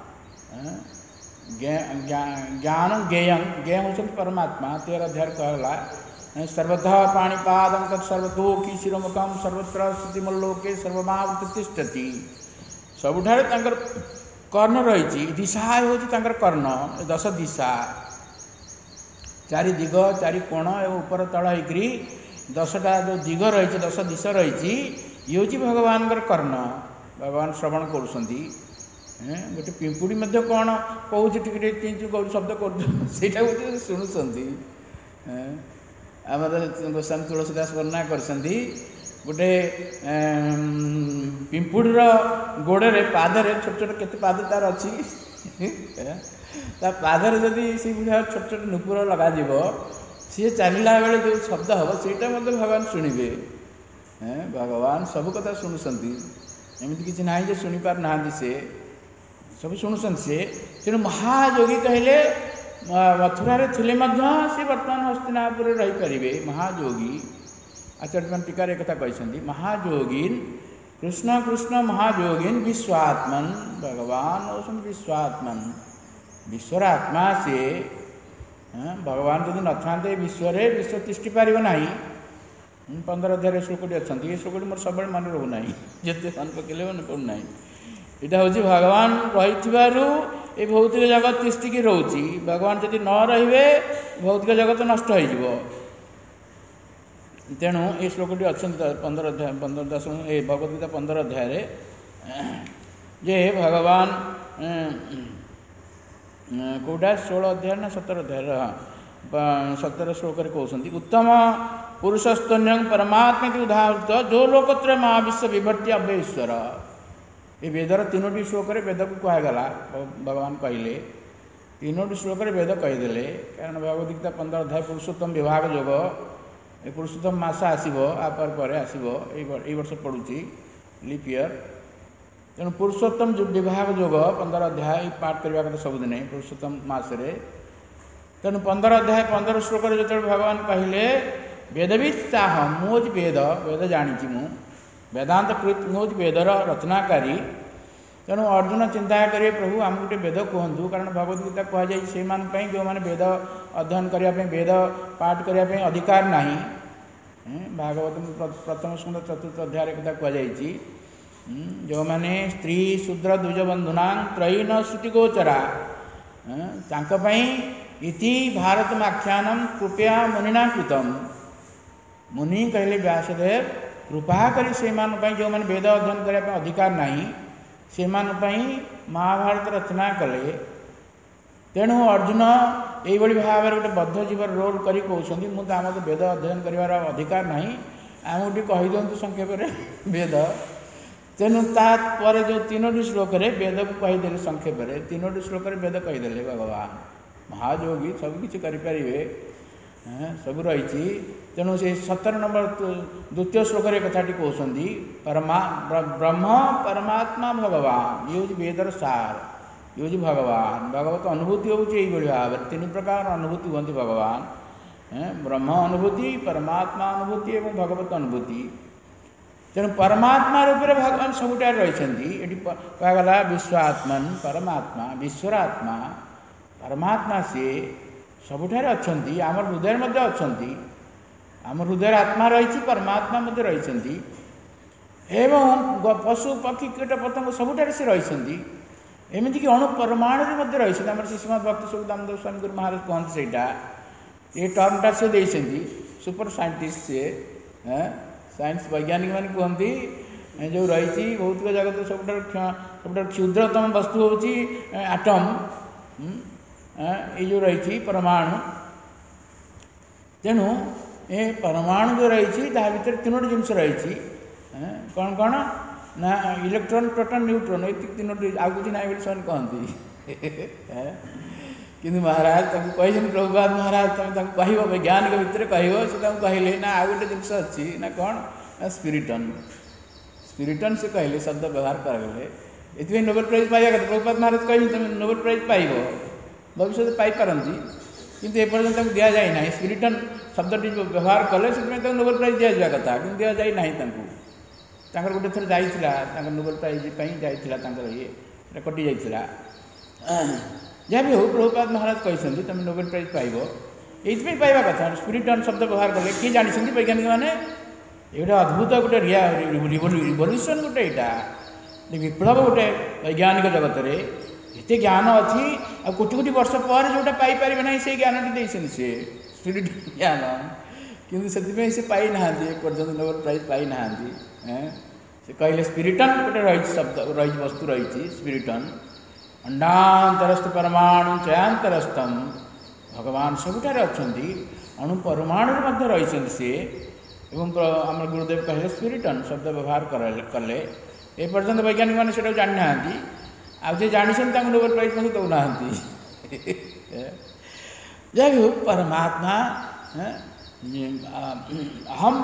ଜ୍ଞାନ ଜ୍ଞେୟଂ, ଜ୍ଞେୟ ହେଉଛନ୍ତି ପରମାତ୍ମା। 13 ଅଧ୍ୟାୟରେ କୁହାଗଲା ସର୍ବତଃ ପାଣିପାଦଂ ତତ୍ସର୍ବତୋକି ଶିରୋମୁଖଂ ସର୍ବତ୍ର ସ୍ଥିତିମଲ୍ଲୋକେ ସର୍ବମାବୃତ୍ତି ତିଷ୍ଠତି। ସବୁଠାରେ ତାଙ୍କର କର୍ଣ୍ଣ ରହିଛି। ଦିଶା ହେଉଛି ତାଙ୍କର କର୍ଣ୍ଣ, 10 ଦିଶା, 4 ଦିଗ, 4 କୋଣ ଏବଂ ଉପର ତଳ ହେଇକରି 10ଟା ଯେଉଁ ଦିଗ ରହିଛି, 10 ଦିଶ ରହିଛି। ଇଏ ହେଉଛି ଭଗବାନଙ୍କର କର୍ଣ୍ଣ। ଭଗବାନ ଶ୍ରବଣ କରୁଛନ୍ତି। ଗୋଟେ ପିମ୍ପୁଡ଼ି ମଧ୍ୟ କ'ଣ କହୁଛି, ଟିକେ ଟିକେ ଚିଞ୍ଚୁ କରୁଛି, ଶବ୍ଦ କରୁଛି, ସେଇଟା ହେଉଛି ଶୁଣୁଛନ୍ତି। ଆମର ଗୋସ୍ୱାମୀ ତୁଳସୀଦାସ ବର୍ଣ୍ଣନା କରିଛନ୍ତି ଗୋଟେ ପିମ୍ପୁଡ଼ିର ଗୋଡ଼ରେ ପାଦରେ ଛୋଟ ଛୋଟ କେତେ ପାଦ ତାର ଅଛି ତା ପାଦରେ ଯଦି ସେଇଭଳିଆ ଛୋଟ ଛୋଟ ନୂପୁର ଲଗାଯିବ ସିଏ ଚାଲିଲା ବେଳେ ଯେଉଁ ଶବ୍ଦ ହେବ ସେଇଟା ମଧ୍ୟ ଭଗବାନ ଶୁଣିବେ। ଭଗବାନ ସବୁ କଥା ଶୁଣୁଛନ୍ତି, ଏମିତି କିଛି ନାହିଁ ଯେ ଶୁଣିପାରୁନାହାନ୍ତି, ସେ ସବୁ ଶୁଣୁଛନ୍ତି ସେ। ତେଣୁ ମହାଯୋଗୀ କହିଲେ ମଥୁରାରେ ଥିଲେ ମଧ୍ୟ ସେ ବର୍ତ୍ତମାନ ହସ୍ତିନାପୁରରେ ରହିପାରିବେ। ମହାଯୋଗୀ ଆଚାର୍ଯ୍ୟମାନେ ଟୀକାରେ ଏକଥା କହିଛନ୍ତି, ମହାଯୋଗୀନ୍ କୃଷ୍ଣ କୃଷ୍ଣ ମହାଯୋଗୀନ୍ ବିଶ୍ୱାତ୍ମନ୍। ଭଗବାନ ହେଉଛନ୍ତି ବିଶ୍ୱାତ୍ମନ୍, ବିଶ୍ୱର ଆତ୍ମା ସିଏ। ଭଗବାନ ଯଦି ନଥାନ୍ତେ ବିଶ୍ୱରେ, ବିଶ୍ୱ ତିଷ୍ଠି ପାରିବ ନାହିଁ। 15 ଅଧ୍ୟାୟରେ ଶ୍ଲୋକଟି ଅଛନ୍ତି, ଏ ଶ୍ଲୋକଟି ମୋର ସବୁବେଳେ ମନେ ରହୁନାହିଁ, ଯେତେ ମନେ ପକେଇଲେ ମନେ ପଡ଼ୁନାହିଁ। ଏଇଟା ହେଉଛି ଭଗବାନ ରହିଥିବାରୁ ଏ ଭୌତିକ ଜଗତ ତିଷ୍ଠିକି ରହୁଛି। ଭଗବାନ ଯଦି ନ ରହିବେ ଭୌତିକ ଜଗତ ନଷ୍ଟ ହୋଇଯିବ। ତେଣୁ ଏ ଶ୍ଲୋକଟି ଅଛନ୍ତି 15 ଅଧ୍ୟାୟ 15 ଏ ଭଗବଦ୍ ଗୀତା 15 ଅଧ୍ୟାୟରେ ଯେ ଭଗବାନ କେଉଁଟା 16 ଅଧ୍ୟାୟ ନା 17 ଅଧ୍ୟାୟରେ 17 ଶ୍ଲୋକରେ କହୁଛନ୍ତି, ଉତ୍ତମ ପୁରୁଷସ୍ତନ୍ୟଂ ପରମାତ୍ମା ଉଦାହୃତ ଯୋ ଲୋକତ୍ର ମହାବିଶ୍ୱ ବିଭର୍ତ୍ତି ଅବ୍ୟଶ୍ୱର। ଏ ବେଦର 3ଟି ଶ୍ଲୋକରେ ବେଦକୁ କୁହାଗଲା। ଭଗବାନ କହିଲେ 3ଟି ଶ୍ଲୋକରେ ବେଦ କହିଦେଲେ, କାରଣ ଭଗବଦ୍ ଗୀତା 15 ଅଧ୍ୟାୟ ପୁରୁଷୋତ୍ତମ ବିଭାଗ ଯୋଗ। ଏ ପୁରୁଷୋତ୍ତମ ମାସ ଆସିବ, ଆ ପରେ ଆସିବ, ଏଇ ବର୍ଷ ପଡ଼ୁଛି ଲିପ୍ ଇୟର। ତେଣୁ ପୁରୁଷୋତ୍ତମ ବିଭାଗ ଯୋଗ 15 ଅଧ୍ୟାୟ ପାଠ କରିବା କଥା ସବୁଦିନ ପୁରୁଷୋତ୍ତମ ମାସରେ। ତେଣୁ 15 ଅଧ୍ୟାୟ 15 ଶ୍ଲୋକରେ ଯେତେବେଳେ ଭଗବାନ କହିଲେ ବେଦବିତ୍ ଚାହଁ, ମୁଁ ହେଉଛି ବେଦ, ବେଦ ଜାଣିଛି ମୁଁ, ବେଦାନ୍ତ କୃତ, ମୁଁ ହେଉଛି ବେଦର ରଚନାକାରୀ। ତେଣୁ ଅର୍ଜୁନ ଚିନ୍ତା କରିବେ, ପ୍ରଭୁ ଆମକୁ ଗୋଟେ ବେଦ କୁହନ୍ତୁ, କାରଣ ଭଗବଦ୍ ଗୀତା କୁହାଯାଇଛି ସେଇମାନଙ୍କ ପାଇଁ ଯେଉଁମାନେ ବେଦ ଅଧ୍ୟୟନ କରିବା ପାଇଁ, ବେଦ ପାଠ କରିବା ପାଇଁ ଅଧିକାର ନାହିଁ। ଭାଗବତ ପ୍ରଥମ ସ୍କନ୍ଧ 4th ଅଧ୍ୟାୟରେ କଥା କୁହାଯାଇଛି, ଯେଉଁମାନେ ସ୍ତ୍ରୀ ଶୂଦ୍ର ଦ୍ୱିଜ ବନ୍ଧୁନାଂ ତ୍ରୟୀନ ଶ୍ରୁତି ଗୋଚରା, ତାଙ୍କ ପାଇଁ ଇତି ଭାରତମାଖ୍ୟାନମ୍ କୃପୟା ମୁନିନା କୃତମ୍। ମୁନି କହିଲେ ବ୍ୟାସଦେବ, କୃପା କରି ସେମାନଙ୍କ ପାଇଁ ଯେଉଁମାନେ ବେଦ ଅଧ୍ୟୟନ କରିବା ପାଇଁ ଅଧିକାର ନାହିଁ ସେମାନଙ୍କ ପାଇଁ ମହାଭାରତ ରଚନା କଲେ। ତେଣୁ ଅର୍ଜୁନ ଏଇଭଳି ଭାବରେ ଗୋଟେ ବଦ୍ଧ ଜୀବର ରୋଲ୍ କରି କହୁଛନ୍ତି, ମୁଁ ତ ଆମର ବେଦ ଅଧ୍ୟୟନ କରିବାର ଅଧିକାର ନାହିଁ, ଆମକୁ ଟିକେ କହିଦିଅନ୍ତୁ ସଂକ୍ଷେପରେ ବେଦ। ତେଣୁ ତାପରେ ଯେଉଁ 3ଟି ଶ୍ଲୋକରେ ବେଦକୁ କହିଦେଲେ ସଂକ୍ଷେପରେ, 3ଟି ଶ୍ଲୋକରେ ବେଦ କହିଦେଲେ ଭଗବାନ। ମହାଯୋଗୀ ସବୁ କିଛି କରିପାରିବେ, ସବୁ ରହିଛି। ତେଣୁ ସେ 17 ନମ୍ବର 2ୟ ଶ୍ଲୋକରେ କଥାଟି କହୁଛନ୍ତି, ବ୍ରହ୍ମ ପରମାତ୍ମା ଭଗବାନ, ଇଏ ହେଉଛି ବେଦର ସାର, ଇଏ ହେଉଛି ଭଗବାନ। ଭଗବତ ଅନୁଭୂତି ହେଉଛି ଏଇଭଳି ଭାବରେ 3 ପ୍ରକାର ଅନୁଭୂତି ହୁଅନ୍ତି ଭଗବାନ, ବ୍ରହ୍ମ ଅନୁଭୂତି, ପରମାତ୍ମା ଅନୁଭୂତି ଏବଂ ଭଗବତ ଅନୁଭୂତି। ତେଣୁ ପରମାତ୍ମା ରୂପରେ ଭଗବାନ ସବୁଠାରେ ରହିଛନ୍ତି। ଏଠି କୁହାଗଲା ବିଶ୍ୱାତ୍ମନ୍, ପରମାତ୍ମା, ବିଶ୍ୱର ଆତ୍ମା ପରମାତ୍ମା, ସିଏ ସବୁଠାରେ ଅଛନ୍ତି, ଆମର ହୃଦୟରେ ମଧ୍ୟ ଅଛନ୍ତି। ଆମ ହୃଦୟରେ ଆତ୍ମା ରହିଛି, ପରମାତ୍ମା ମଧ୍ୟ ରହିଛନ୍ତି, ଏବଂ ପଶୁ ପକ୍ଷୀ କୀଟ ପତଙ୍ଗ ସବୁଠାରେ ସେ ରହିଛନ୍ତି। ଏମିତିକି ଅଣୁ ପରମାଣୁରେ ମଧ୍ୟ ରହିଛନ୍ତି। ଆମର ଶ୍ରୀମଦ୍ ଭକ୍ତି ସ୍ୱରୂପ ଦାମୋଦର ସ୍ୱାମୀ ଗୁରୁ ମହାରାଜ କୁହନ୍ତି, ସେଇଟା ଏ ଟର୍ମଟା ସେ ଦେଇଛନ୍ତି, ସୁପର ସାଇଣ୍ଟିଷ୍ଟ ସିଏ। ସାଇନ୍ସ ବୈଜ୍ଞାନିକ ମାନେ କୁହନ୍ତି ଯେଉଁ ରହିଛି ଭୌତିକ ଜଗତ ସବୁଠାରୁ କ୍ଷୁଦ୍ରତମ ବସ୍ତୁ ହେଉଛି ଆଟମ୍, ଏଇ ଯେଉଁ ରହିଛି ପରମାଣୁ। ତେଣୁ ଏ ପରମାଣୁ ଯେଉଁ ରହିଛି ତାହା ଭିତରେ 3ଟି ଜିନିଷ ରହିଛି। କ'ଣ କ'ଣ ନା ଇଲେକ୍ଟ୍ରନ୍, ପ୍ରୋଟନ୍, ନ୍ୟୁଟ୍ରନ୍, ଏଇ 3ଟି, ଆଉ କିଛି ନାହିଁ ବୋଲି ସେମାନେ କହନ୍ତି। କିନ୍ତୁ ମହାରାଜ ତାଙ୍କୁ କହିଛନ୍ତି, ପ୍ରଭୁପାଦ ମହାରାଜ ତମେ ତାଙ୍କୁ କହିବ, ବୈଜ୍ଞାନିକ ଭିତରେ କହିବ। ସେ ତାଙ୍କୁ କହିଲେ ନା ଆଉ ଗୋଟେ ଜିନିଷ ଅଛି, ନା କ'ଣ ନା ସ୍ପିରିଟନ୍। ସ୍ପିରିଟନ୍ ସେ କହିଲେ, ଶବ୍ଦ ବ୍ୟବହାର କରାଗଲେ। ଏଥିପାଇଁ ନୋବେଲ ପ୍ରାଇଜ୍ ପାଇବା କଥା। ପ୍ରଭୁପାଦ ମହାରାଜ କହିଲେ ତମେ ନୋବେଲ ପ୍ରାଇଜ୍ ପାଇବ, ଭବିଷ୍ୟତରେ ପାଇପାରନ୍ତି, କିନ୍ତୁ ଏପର୍ଯ୍ୟନ୍ତ ତାଙ୍କୁ ଦିଆଯାଇନାହିଁ। ସ୍ପିରିଟନ୍ ଶବ୍ଦଟି ବ୍ୟବହାର କଲେ, ସେଥିପାଇଁ ତାଙ୍କୁ ନୋବେଲ ପ୍ରାଇଜ୍ ଦିଆଯିବା କଥା, କିନ୍ତୁ ଦିଆଯାଇନାହିଁ ତାଙ୍କୁ। ତାଙ୍କର ଗୋଟେ ଥର ଯାଇଥିଲା, ତାଙ୍କର ନୋବେଲ ପ୍ରାଇଜ୍ ପାଇଁ ଯାଇଥିଲା, ତାଙ୍କର ଇଏ କଟି ଯାଇଥିଲା। ଯାହା ବି ହେଉ, ପ୍ରଭୁପାଦ ମହାରାଜ କହିଛନ୍ତି ତମେ ନୋବେଲ ପ୍ରାଇଜ୍ ପାଇବ, ଏଇଥିପାଇଁ ପାଇବା କଥା। ସ୍ପିରିଟନ୍ ଶବ୍ଦ ବ୍ୟବହାର କଲେ କିଏ ଜାଣିଛନ୍ତି ବୈଜ୍ଞାନିକମାନେ, ଏଇଟା ଅଦ୍ଭୁତ ଗୋଟେ ରିଭଲ୍ୟୁସନ୍, ଗୋଟେ ଏଇଟା ବିପ୍ଳବ ଗୋଟେ ବୈଜ୍ଞାନିକ ଜଗତରେ। ଏତେ ଜ୍ଞାନ ଅଛି, ଆଉ କୋଟି କୋଟି ବର୍ଷ ପରେ ଯେଉଁଟା ପାଇପାରିବେ ନାହିଁ ସେଇ ଜ୍ଞାନଟି ଦେଇଛନ୍ତି ସେ ସ୍ପିରିଟ୍ ଜ୍ଞାନ, କିନ୍ତୁ ସେଥିପାଇଁ ସେ ପାଇନାହାନ୍ତି, ଏପର୍ଯ୍ୟନ୍ତ ନୋବେଲ ପ୍ରାଇଜ୍ ପାଇନାହାନ୍ତି। ସେ କହିଲେ ସ୍ପିରିଟନ୍ ଗୋଟେ ରହିଛି, ଶବ୍ଦ ରହିଛି, ବସ୍ତୁ ରହିଛି ସ୍ପିରିଟନ୍। ଅଣ୍ଡାନ୍ତରସ୍ଥ ପରମାଣୁ ଚୟାନ୍ତରସ୍ଥମ୍, ଭଗବାନ ସବୁଠାରେ ଅଛନ୍ତି। अणु परमाणु रही सी एवं आम गुरुदेव कहले स्पिरिटन शब्द व्यवहार कले ए पर्यंत वैज्ञानिक मैंने से जानी ना आज जानी नोबेल प्राइज मैं दौना जै हो परमात्मा अहम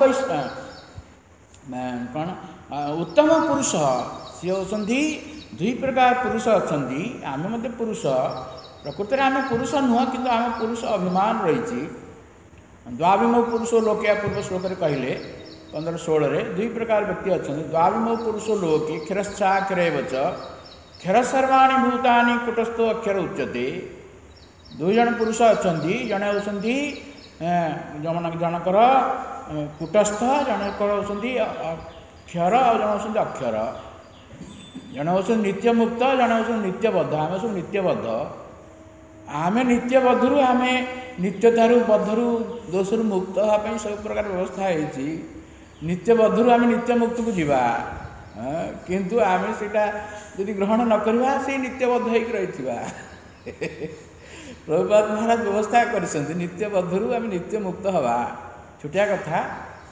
कौन उत्तम पुरुष सी होती दुई प्रकार पुरुष अच्छा आम मत पुरुष प्रकृति आम पुरुष नुह कि आम पुरुष अभिमान रही द्वाभिमो पुरुष लोके पूर्व श्लोक कहले 15-16 दुई प्रकार व्यक्ति अच्छा द्वाभिमो पुरुष लोके क्षरश्चाक्षरेवच क्षर सर्वाणी भूतानि कुटस्थो अक्षर उच्यते दुई जन पुरुष अच्छा जड़े होती जनकर कुटस्थ जनकर होती क्षर और जन होती अक्षर जड़े होती नित्य मुक्त जड़े होती नित्यबद्ध आम सब नित्यबद्ध आम नित्यबद्धु आम नित्यतारू बद्धरू दोषरू मुक्त होगापी सब प्रकार व्यवस्था है नित्यबद्धु आम नित्य मुक्त को जीवा किंतु आम सेटा यदि ग्रहण न करवा से नित्यबद्ध हो रही प्रभुपाद महाराज व्यवस्था कर नित्यबद्धु आम नित्य मुक्त हवा छोटिया कथा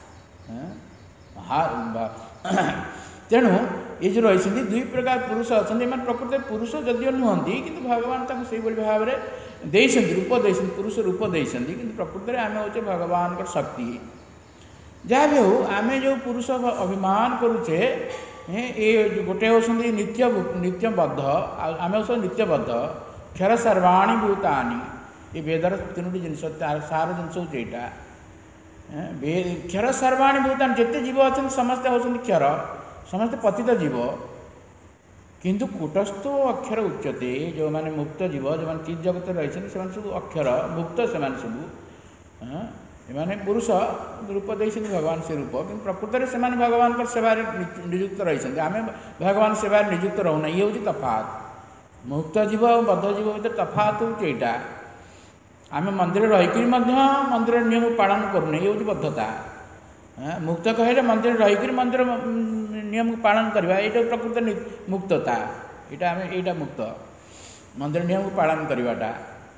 तेणु ये जो रही दुई प्रकार पुरुष अच्छा प्रकृति पुरुष जदिव नुहति कि भगवान से भाव में रूप दे पुरुष रूप देती कि प्रकृति आम हूँ भगवान शक्ति जहाँ भी हो आम जो पुरुष अभिमान करुचे ये गोटे होती नित्यबद्ध आम सब नित्यबद्ध क्षर सर्वाणी भूतानि ये वेदर 3टी जिनस सार जिनस हूँ यहाँ क्षर सर्वाणी भूतानि जिते जीव अच्छा समस्ते होती क्षर समस्त पतित जीव किंतु कुटस्थ अक्षर उच्यते जो माने मुक्त जीव जो माने चित जगत रही सब अक्षर मुक्त से माने पुरुष रूप देते भगवान से रूप कि प्रकृति से भगवान सेवा नियुक्त रही आम भगवान सेवा नियुक्त रोना ये हूँ तफात मुक्त जीव और बद्ध जीव भर तफात हूँ यहाँ आम मंदिर रहीकि मंदिर नियम पालन करूना ये हूँ बद्धता मुक्त कहले मंदिर रहीकि मंदिर नियम पालन करवा ये प्रकृति मुक्तता यहाँ आम यहाँ मुक्त मंदिर नियम पालन करवाटा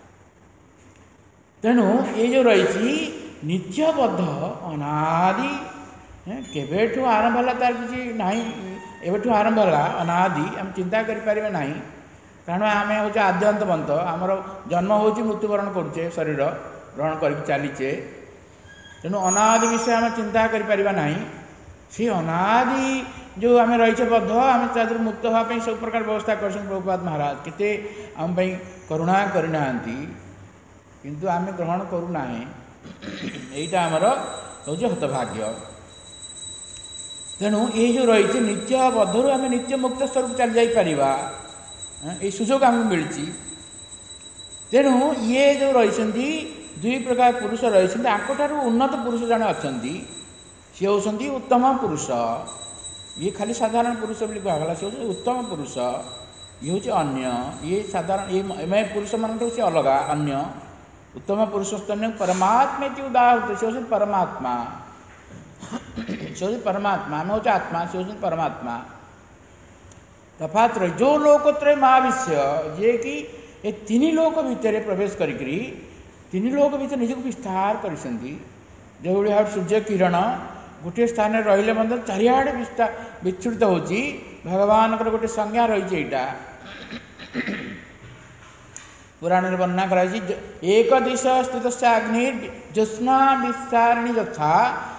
तेणु ये जो रही नित्यबद्ध अनादि केवेठू आरंभ है तार किसी ना एवठू आरंभ है अनादि आम चिंता करें ना कारण आम हूँ आद्यंतवंत आमर जन्म हो मृत्युवरण करुचे शरीर ग्रहण कर चलीचे तेणु अनादि विषय आम चिंता करें ना सी अनादि जो आम रही बद्ध आम तादर मुक्त होगापी सब प्रकार व्यवस्था कर प्रभुपाद महाराज केते आम करुणा करना किंतु आम ग्रहण करूना यहीटा आमर हूँ हतभाग्य तेणु ये जो रही नित्यबद्धु आम नित्य मुक्त स्वरूप चली जापर ये सुजोग आमको मिली तेणु ये जो रही दुई प्रकार पुरुष रही आंकठार उन्नत पुरुष जड़े अच्छा सी होती उत्तम पुरुष ये खाली साधारण पुरुष बोली कहला सी हूँ उत्तम पुरुष ये हूँ अन्य ये साधारण ये पुरुष मान से अलग अन्य उत्तम पुरुष स्तन्य परमात्मा उदाहरण सी हूँ परमात्मा सी हूँ परमात्मा आम हूँ आत्मा सी हूँ परमात्मा तफात रही जो लोकत्रय महाविश्य जे कि ये 3 लोक भितर प्रवेश करी 3 लोक भितर निजक विस्तार कर जो भाव सूर्य किरण गोटे स्थान रही चारिआडे विस्तृत हो भगवान गोटे संज्ञा रही यहाँ पुराण वर्णना कराई एक दिश स्थित अग्नि ज्योत्स्ना विस्तारिणी यथा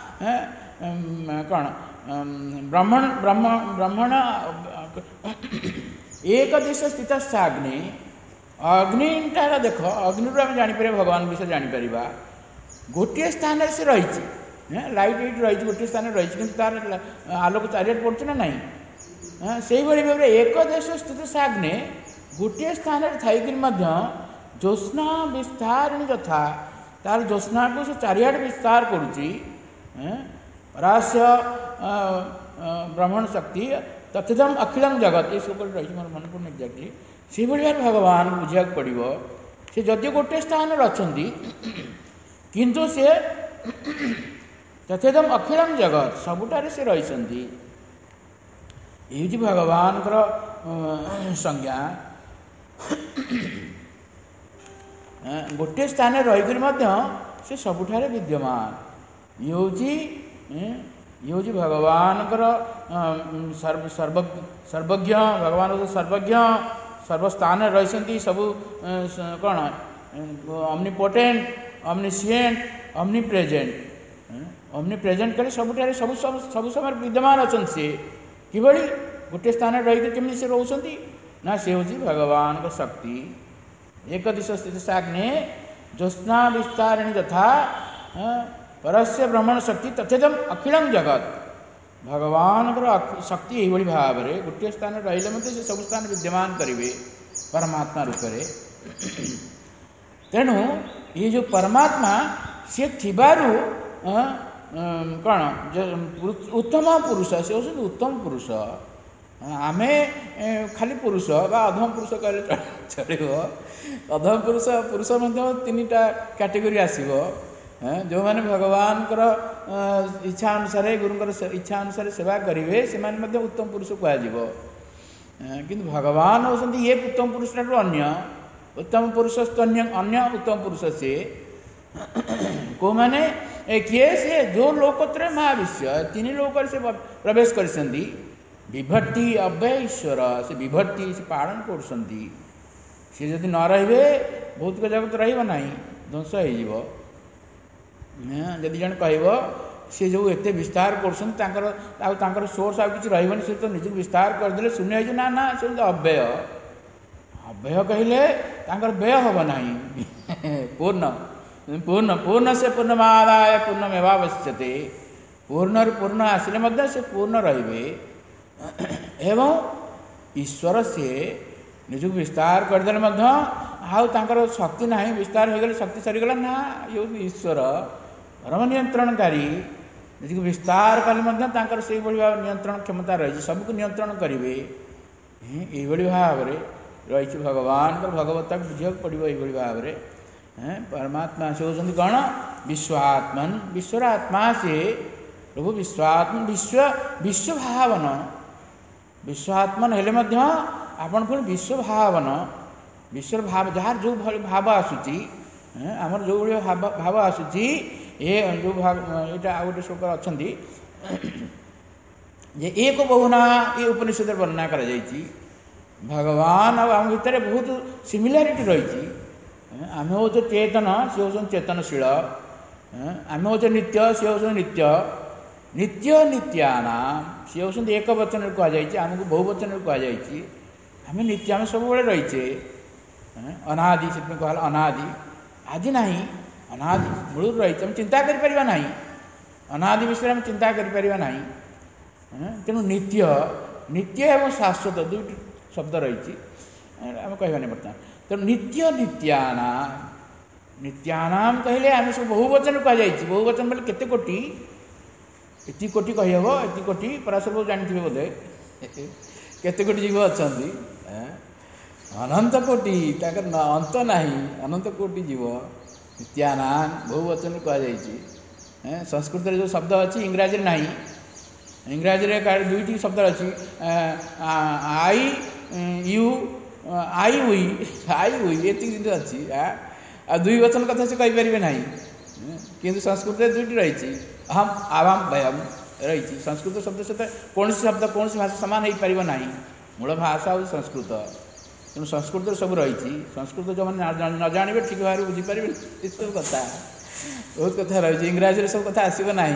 कौन ब्रह्मण एक दिश स्थित अग्नि अग्निटा देख अग्नि आम जापर भगवान विषय जापर गोटे स्थान से रही लाइट ये रही गोटे स्थान रही कि तार आलोक चारिआडे पड़े ना ना से भाव में एक देश स्थित से अग्नि गोटे स्थान थी ज्योत्स्ना विस्तारिणी यथा तार ज्योत्स्ना को से चारिआडे विस्तार करुच्ची रास्य ब्रह्मण शक्ति तथिदम अखिलम जगत ये श्लोक रही मोर मन पड़े एक्जाक्टली से भाई भगवान बुझा पड़ो से जदि गोटे स्थान अच्छा किंतु से तथेदम अखिलम जगत सबुठारे से रही ये भगवान संज्ञा गोटे स्थान रहीकि से सबुठारे विद्यमान। ये हूँ भगवानकर सर्वज्ञ, भगवान सर्वज्ञ, सर्वस्थान रही सबू कौन omnipotent, omniscient, omnipresent। omnipresent कले सबुठारे सब समय विद्यमान अच्छा सी कि गोटे स्थान रही केमी से रोचती ना से हूँ भगवान का शक्ति। एक दिश स्थित साग्ने ज्योत्स्ना विस्तारिणी तथा परस्य भ्रमण शक्ति तथेदम अखिलम जगत। भगवान शक्ति यही भाव में गोटे स्थान रही से सब स्थान विद्यमान करेंगे परमात्मा रूप से। तेणु ये जो परमात्मा सी थिबारु कौन उत्तम पुरुष से हूँ उत्तम पुरुष। आमे खाली पुरुष बा अधम पुरुष कहले चलो। अधम पुरुष पुरुष तीन टा कैटेगरी आसो जो मैंने भगवान इच्छा अनुसार गुरुंकर इच्छा अनुसार सेवा करेंगे से उत्तम पुरुष कह। किंतु भगवान होती ये उत्तम पुरुष ठार अन्य उत्तम पुरुष अन्य उत्तम पुरुष से को मैंने किए से जो लोकत्र महाविश्व तीन लोक से प्रवेश कर विभट्टी अव्यय ईश्वर से विभट्टी से पालन कर सी जदि न रे बहुत जगत रहा ध्वंस होदी जन कह सी जो एत विस्तार कर सोर्स आ कि रही सी तो निज विस्तार करदे शून्य हो ना से अव्यय। अव्यय कहले व्यय हम ना पूर्ण पूर्ण पूर्ण से पूर्णमादाय पूर्णमेवावश्यते। पूर्ण पूर्ण आसिले से पूर्ण रे एवं ईश्वर से निज विस्तार करदे आर शक्ति ना विस्तार हो गले शक्ति सरीगला ना ये ईश्वर परम नियंत्रणकारी निज विस्तार कले से भाव नियंत्रण क्षमता रही सबको नियंत्रण करेंगे। ये भाव में रही भगवान भगवता बुझा पड़ो ये भाव में। परमात्मा से होती कौन विश्वात्मन विश्वरात्मा से प्रभु विश्वात्मन विश्व विश्व भावन विश्वात्मन हेले आपण पुणी विश्व भावन विश्व भाव जार जो भाव आसूची आमर जो भाव आसूची ये जो भाव यहाँ आ गए श्लोक अच्छा जे एक बहुना ये उपनिषद वर्णना कर भगवान और आम भितर बहुत सिमिलारिटी रही। आम हूँ चेतन सी हूँ चेतनशील आम हूँ नित्य सी हूँ नित्य नित्य नित्याना सी हूँ एक वचन कहुई आमको बहुवचन कहुई आम नित्य आम सब रहीचे अनादि से कहला अनादि आदि ना अनादि मूल रही आम चिंता करें अनादि विषय में चिंता करें तेणु नित्य नित्य एवं शाश्वत दुईट शब्द रही आम कहवानी बर्तमान। तेणु नित्य नित्याना नित्यानाम कहले आम सब बहुवचन कहुई बहुवचन बोले केते कोटि एति कोटि कहीहब एति कोटि पराशर जानते बोधे केते कोटि जीव अच्छा अनंत कोटि अंत ना अनंत कोटि जीव नित्यानाम बहुवचन कहुई। संस्कृत जो शब्द अच्छी इंग्राजी ना इंग्राजी दुईटी शब्द अच्छी आई यू आई हुई ये अच्छी आ दुई वचन कथा से कहींपर ना किंतु संस्कृत दुईटी रही अहम आवाम भयम रही। संस्कृत शब्द सहित कौन शब्द कौन भाषा सामान हो पार ना मूल भाषा हूँ संस्कृत तेणु संस्कृत सब रही। संस्कृत जो मैंने न जानवे ठीक भाव में बुझीपारे सब कथा बहुत कथा रही इंग्राजी सब कथा आसब ना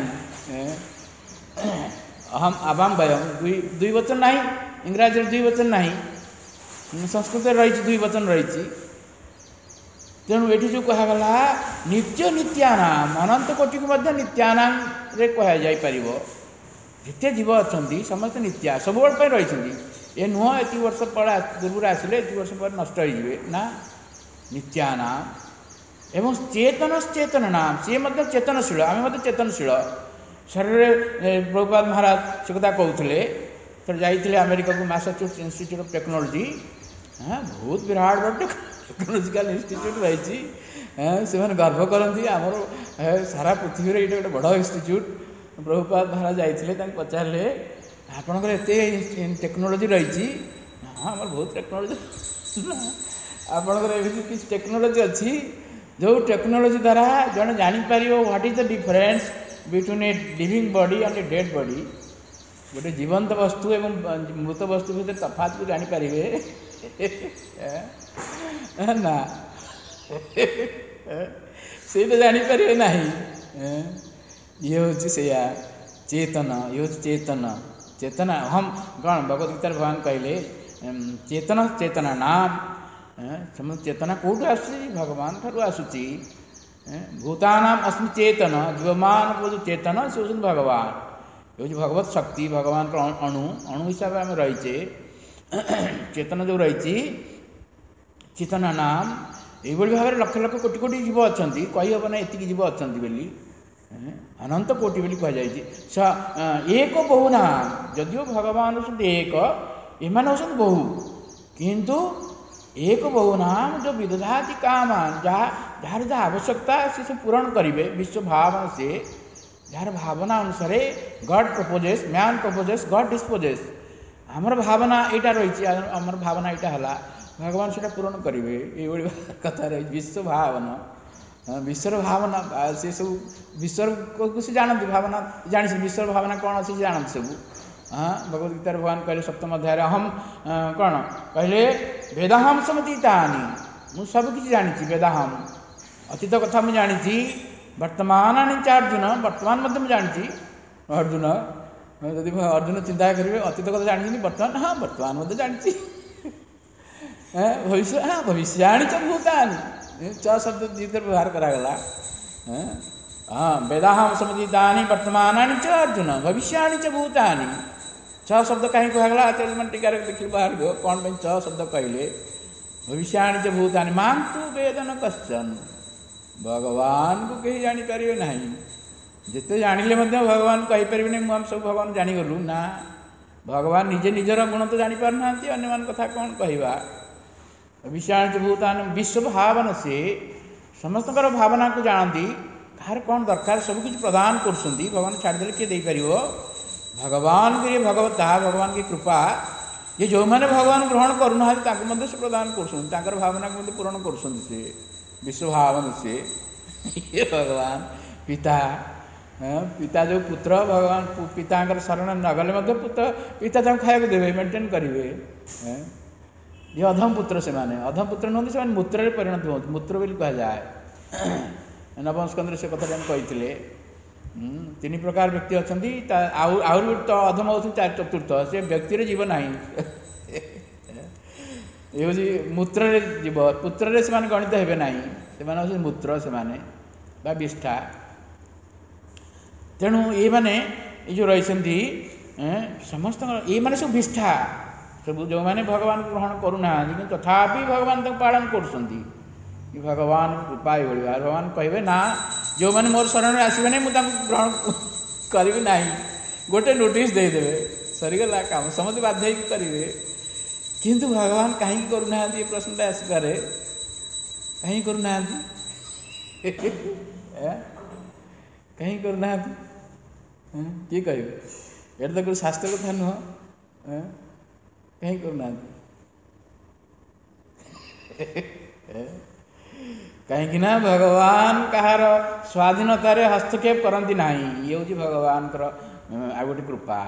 अहम आवाम भयम दुई वचन ना इंग्राजी दुई वचन ना संस्कृत रही दुई वचन रही। तेणु ये जो कहगला नित्य नित्यानाम अनंत कोटि को नित्यानाम रे कह जिते जीव अच्छा समस्त नित्या सब रही ये नुह ये वर्ष पूर्व आसिले ये वर्ष पर नष्ट हो ना नित्यानाम एवं चेतन नाम सी चेतनशील आम चेतनशील शरीर प्रभुपाद महाराज से कथा कहते तो जाइए अमेरिका को मैसाचुसेट्स इंस्टीट्यूट ऑफ टेक्नोलॉजी बहुत विराट बड़ टेक्नोलॉजिकल इंस्टीट्यूट रही से गर्व करती आमर सारा पृथ्वी ये गोटे बड़ इंस्टीट्यूट प्रभुपाद महाराज जाते पचारे आपणकर एत टेक्नोलॉजी रही हाँ आम बहुत टेक्नोलॉजी आपणकर किसी टेक्नोलॉजी अच्छी जो टेक्नोलोजी द्वारा जन जापर what is the difference between a living body and a dead body गोटे जीवंत वस्तु एवं मृत वस्तु भितर तफात को जापर ना से तो जापर ना ये हूँ से चेतन ये हूँ चेतन चेतना हम कौन भगवत गीता भगवान कहले चेतन चेतना नाम समझ चेतना कौटू आसूँ भगवान ठारू आसूची भूतानाम अस्मि चेतन जीवमान जो चेतन से हूँ भगवान ये हूँ भगवत शक्ति भगवान का अणु अणु हिसाब से आम रहीचे चेतन जो रही चेतना नाम ये भाव में लक्ष लक्ष कोटि कोटि जीव अच्छा कहीहब ना एति जीव अच्छा बोली अनंत कोटि बोली कहुई एक बहु ना जदिव भगवान होती एक एम हूँ बहु किंतु एक बहु नाम जो विदधाति काम जार जहाँ आवश्यकता से पूरण करेंगे विश्व भावना से जार भावना अनुसार God proposes man proposes God disposes आमर भावना यहाँ रही आमर भावना यहाँ है भगवान से पूरण करेंगे ये कथा रही विश्व भावना विश्वर भावना से सब विश्व को से जानती भावना जानी विश्वर भावना कौन अच्छी जानती सब हाँ भगवद गीता भगवान कहले सप्तम अध्याय हम कौन कहले वेदाहम समतीतानि मु सब किसी जानी वेदाहम अतीत कथा मुझे जानी वर्तमान अर्जुन वर्तमान मध्य मुझे जानी अर्जुन यदि अर्जुन चिंता करेंगे अतीत कथा जानी वर्तमान हाँ वर्तमान मध्य जानी भविष्य हाँ भविष्याणि च भूतानि च शब्द जीतर व्यवहार करागला हाँ वेदाहम समतीतानि वर्तमानानि च अर्जुन भविष्याणि च भूतानि छ शब्द कहीं कहला मन टीकार देखिए बाहर गो कौन पे छ शब्द कहले भविष्याणि च भूतानि मां तु वेदन कश्चन भगवान को कहीं जापर ना जिते जानिले भगवान कहीपर हम सब भगवान जानीगलु ना भगवान निजे निजर गुण तो जापर ना अन्य कथा कौन कहवा भविष्याणि च भूतानि विश्व भावना से समस्त भावना को जानती कहार कौन दरकार सबकि प्रदान कर भगवान छाड़देले किए देपर भगवान के भगवता भगवान की कृपा ये जो मैंने भगवान ग्रहण करूना से प्रदान कर भावना को पूरण कर विश्व भावना से ये भगवान पिता पिता जो पुत्र भगवान पिता शरण नगले पुत्र पिता खाया देवे मेंटेन करेंगे ये अधम पुत्र से अधम पुत्र नुहति से मूत्र परिणत हूँ मूत्र बोली कह जाए नवम स्कंद से कथा कही तीन प्रकार व्यक्ति अच्छा आहुरी तो अधम होती चतुर्थ से व्यक्ति जीव ना ये हूँ मूत्र जीव पुत्र से गणित हे ना से मूत्र से विष्ठा तेणु ये मैंने जो रही समस्त ये मैंने सब विष्ठा सब जो मैंने भगवान को ग्रहण करूना तथापि भगवान तक पालन कर भगवान कृपा ये भगवान कहे ना जो मैंने मोर शरण आसबे नहीं मुझे ग्रहण करी ना गोटे नोटिस देदेवे सरीगला काम समझे बाध्य करेंगे किंतु भगवान कहीं करूना ये प्रश्नटा आसपे कहीं करूना कहीं करूना किए कह ये तो शास्त्र कथा नुह कहीं करूना कहीं ना भगवान कहार स्वाधीनतार हस्तक्षेप करती ना ये हूँ भगवान आ गोटे कृपा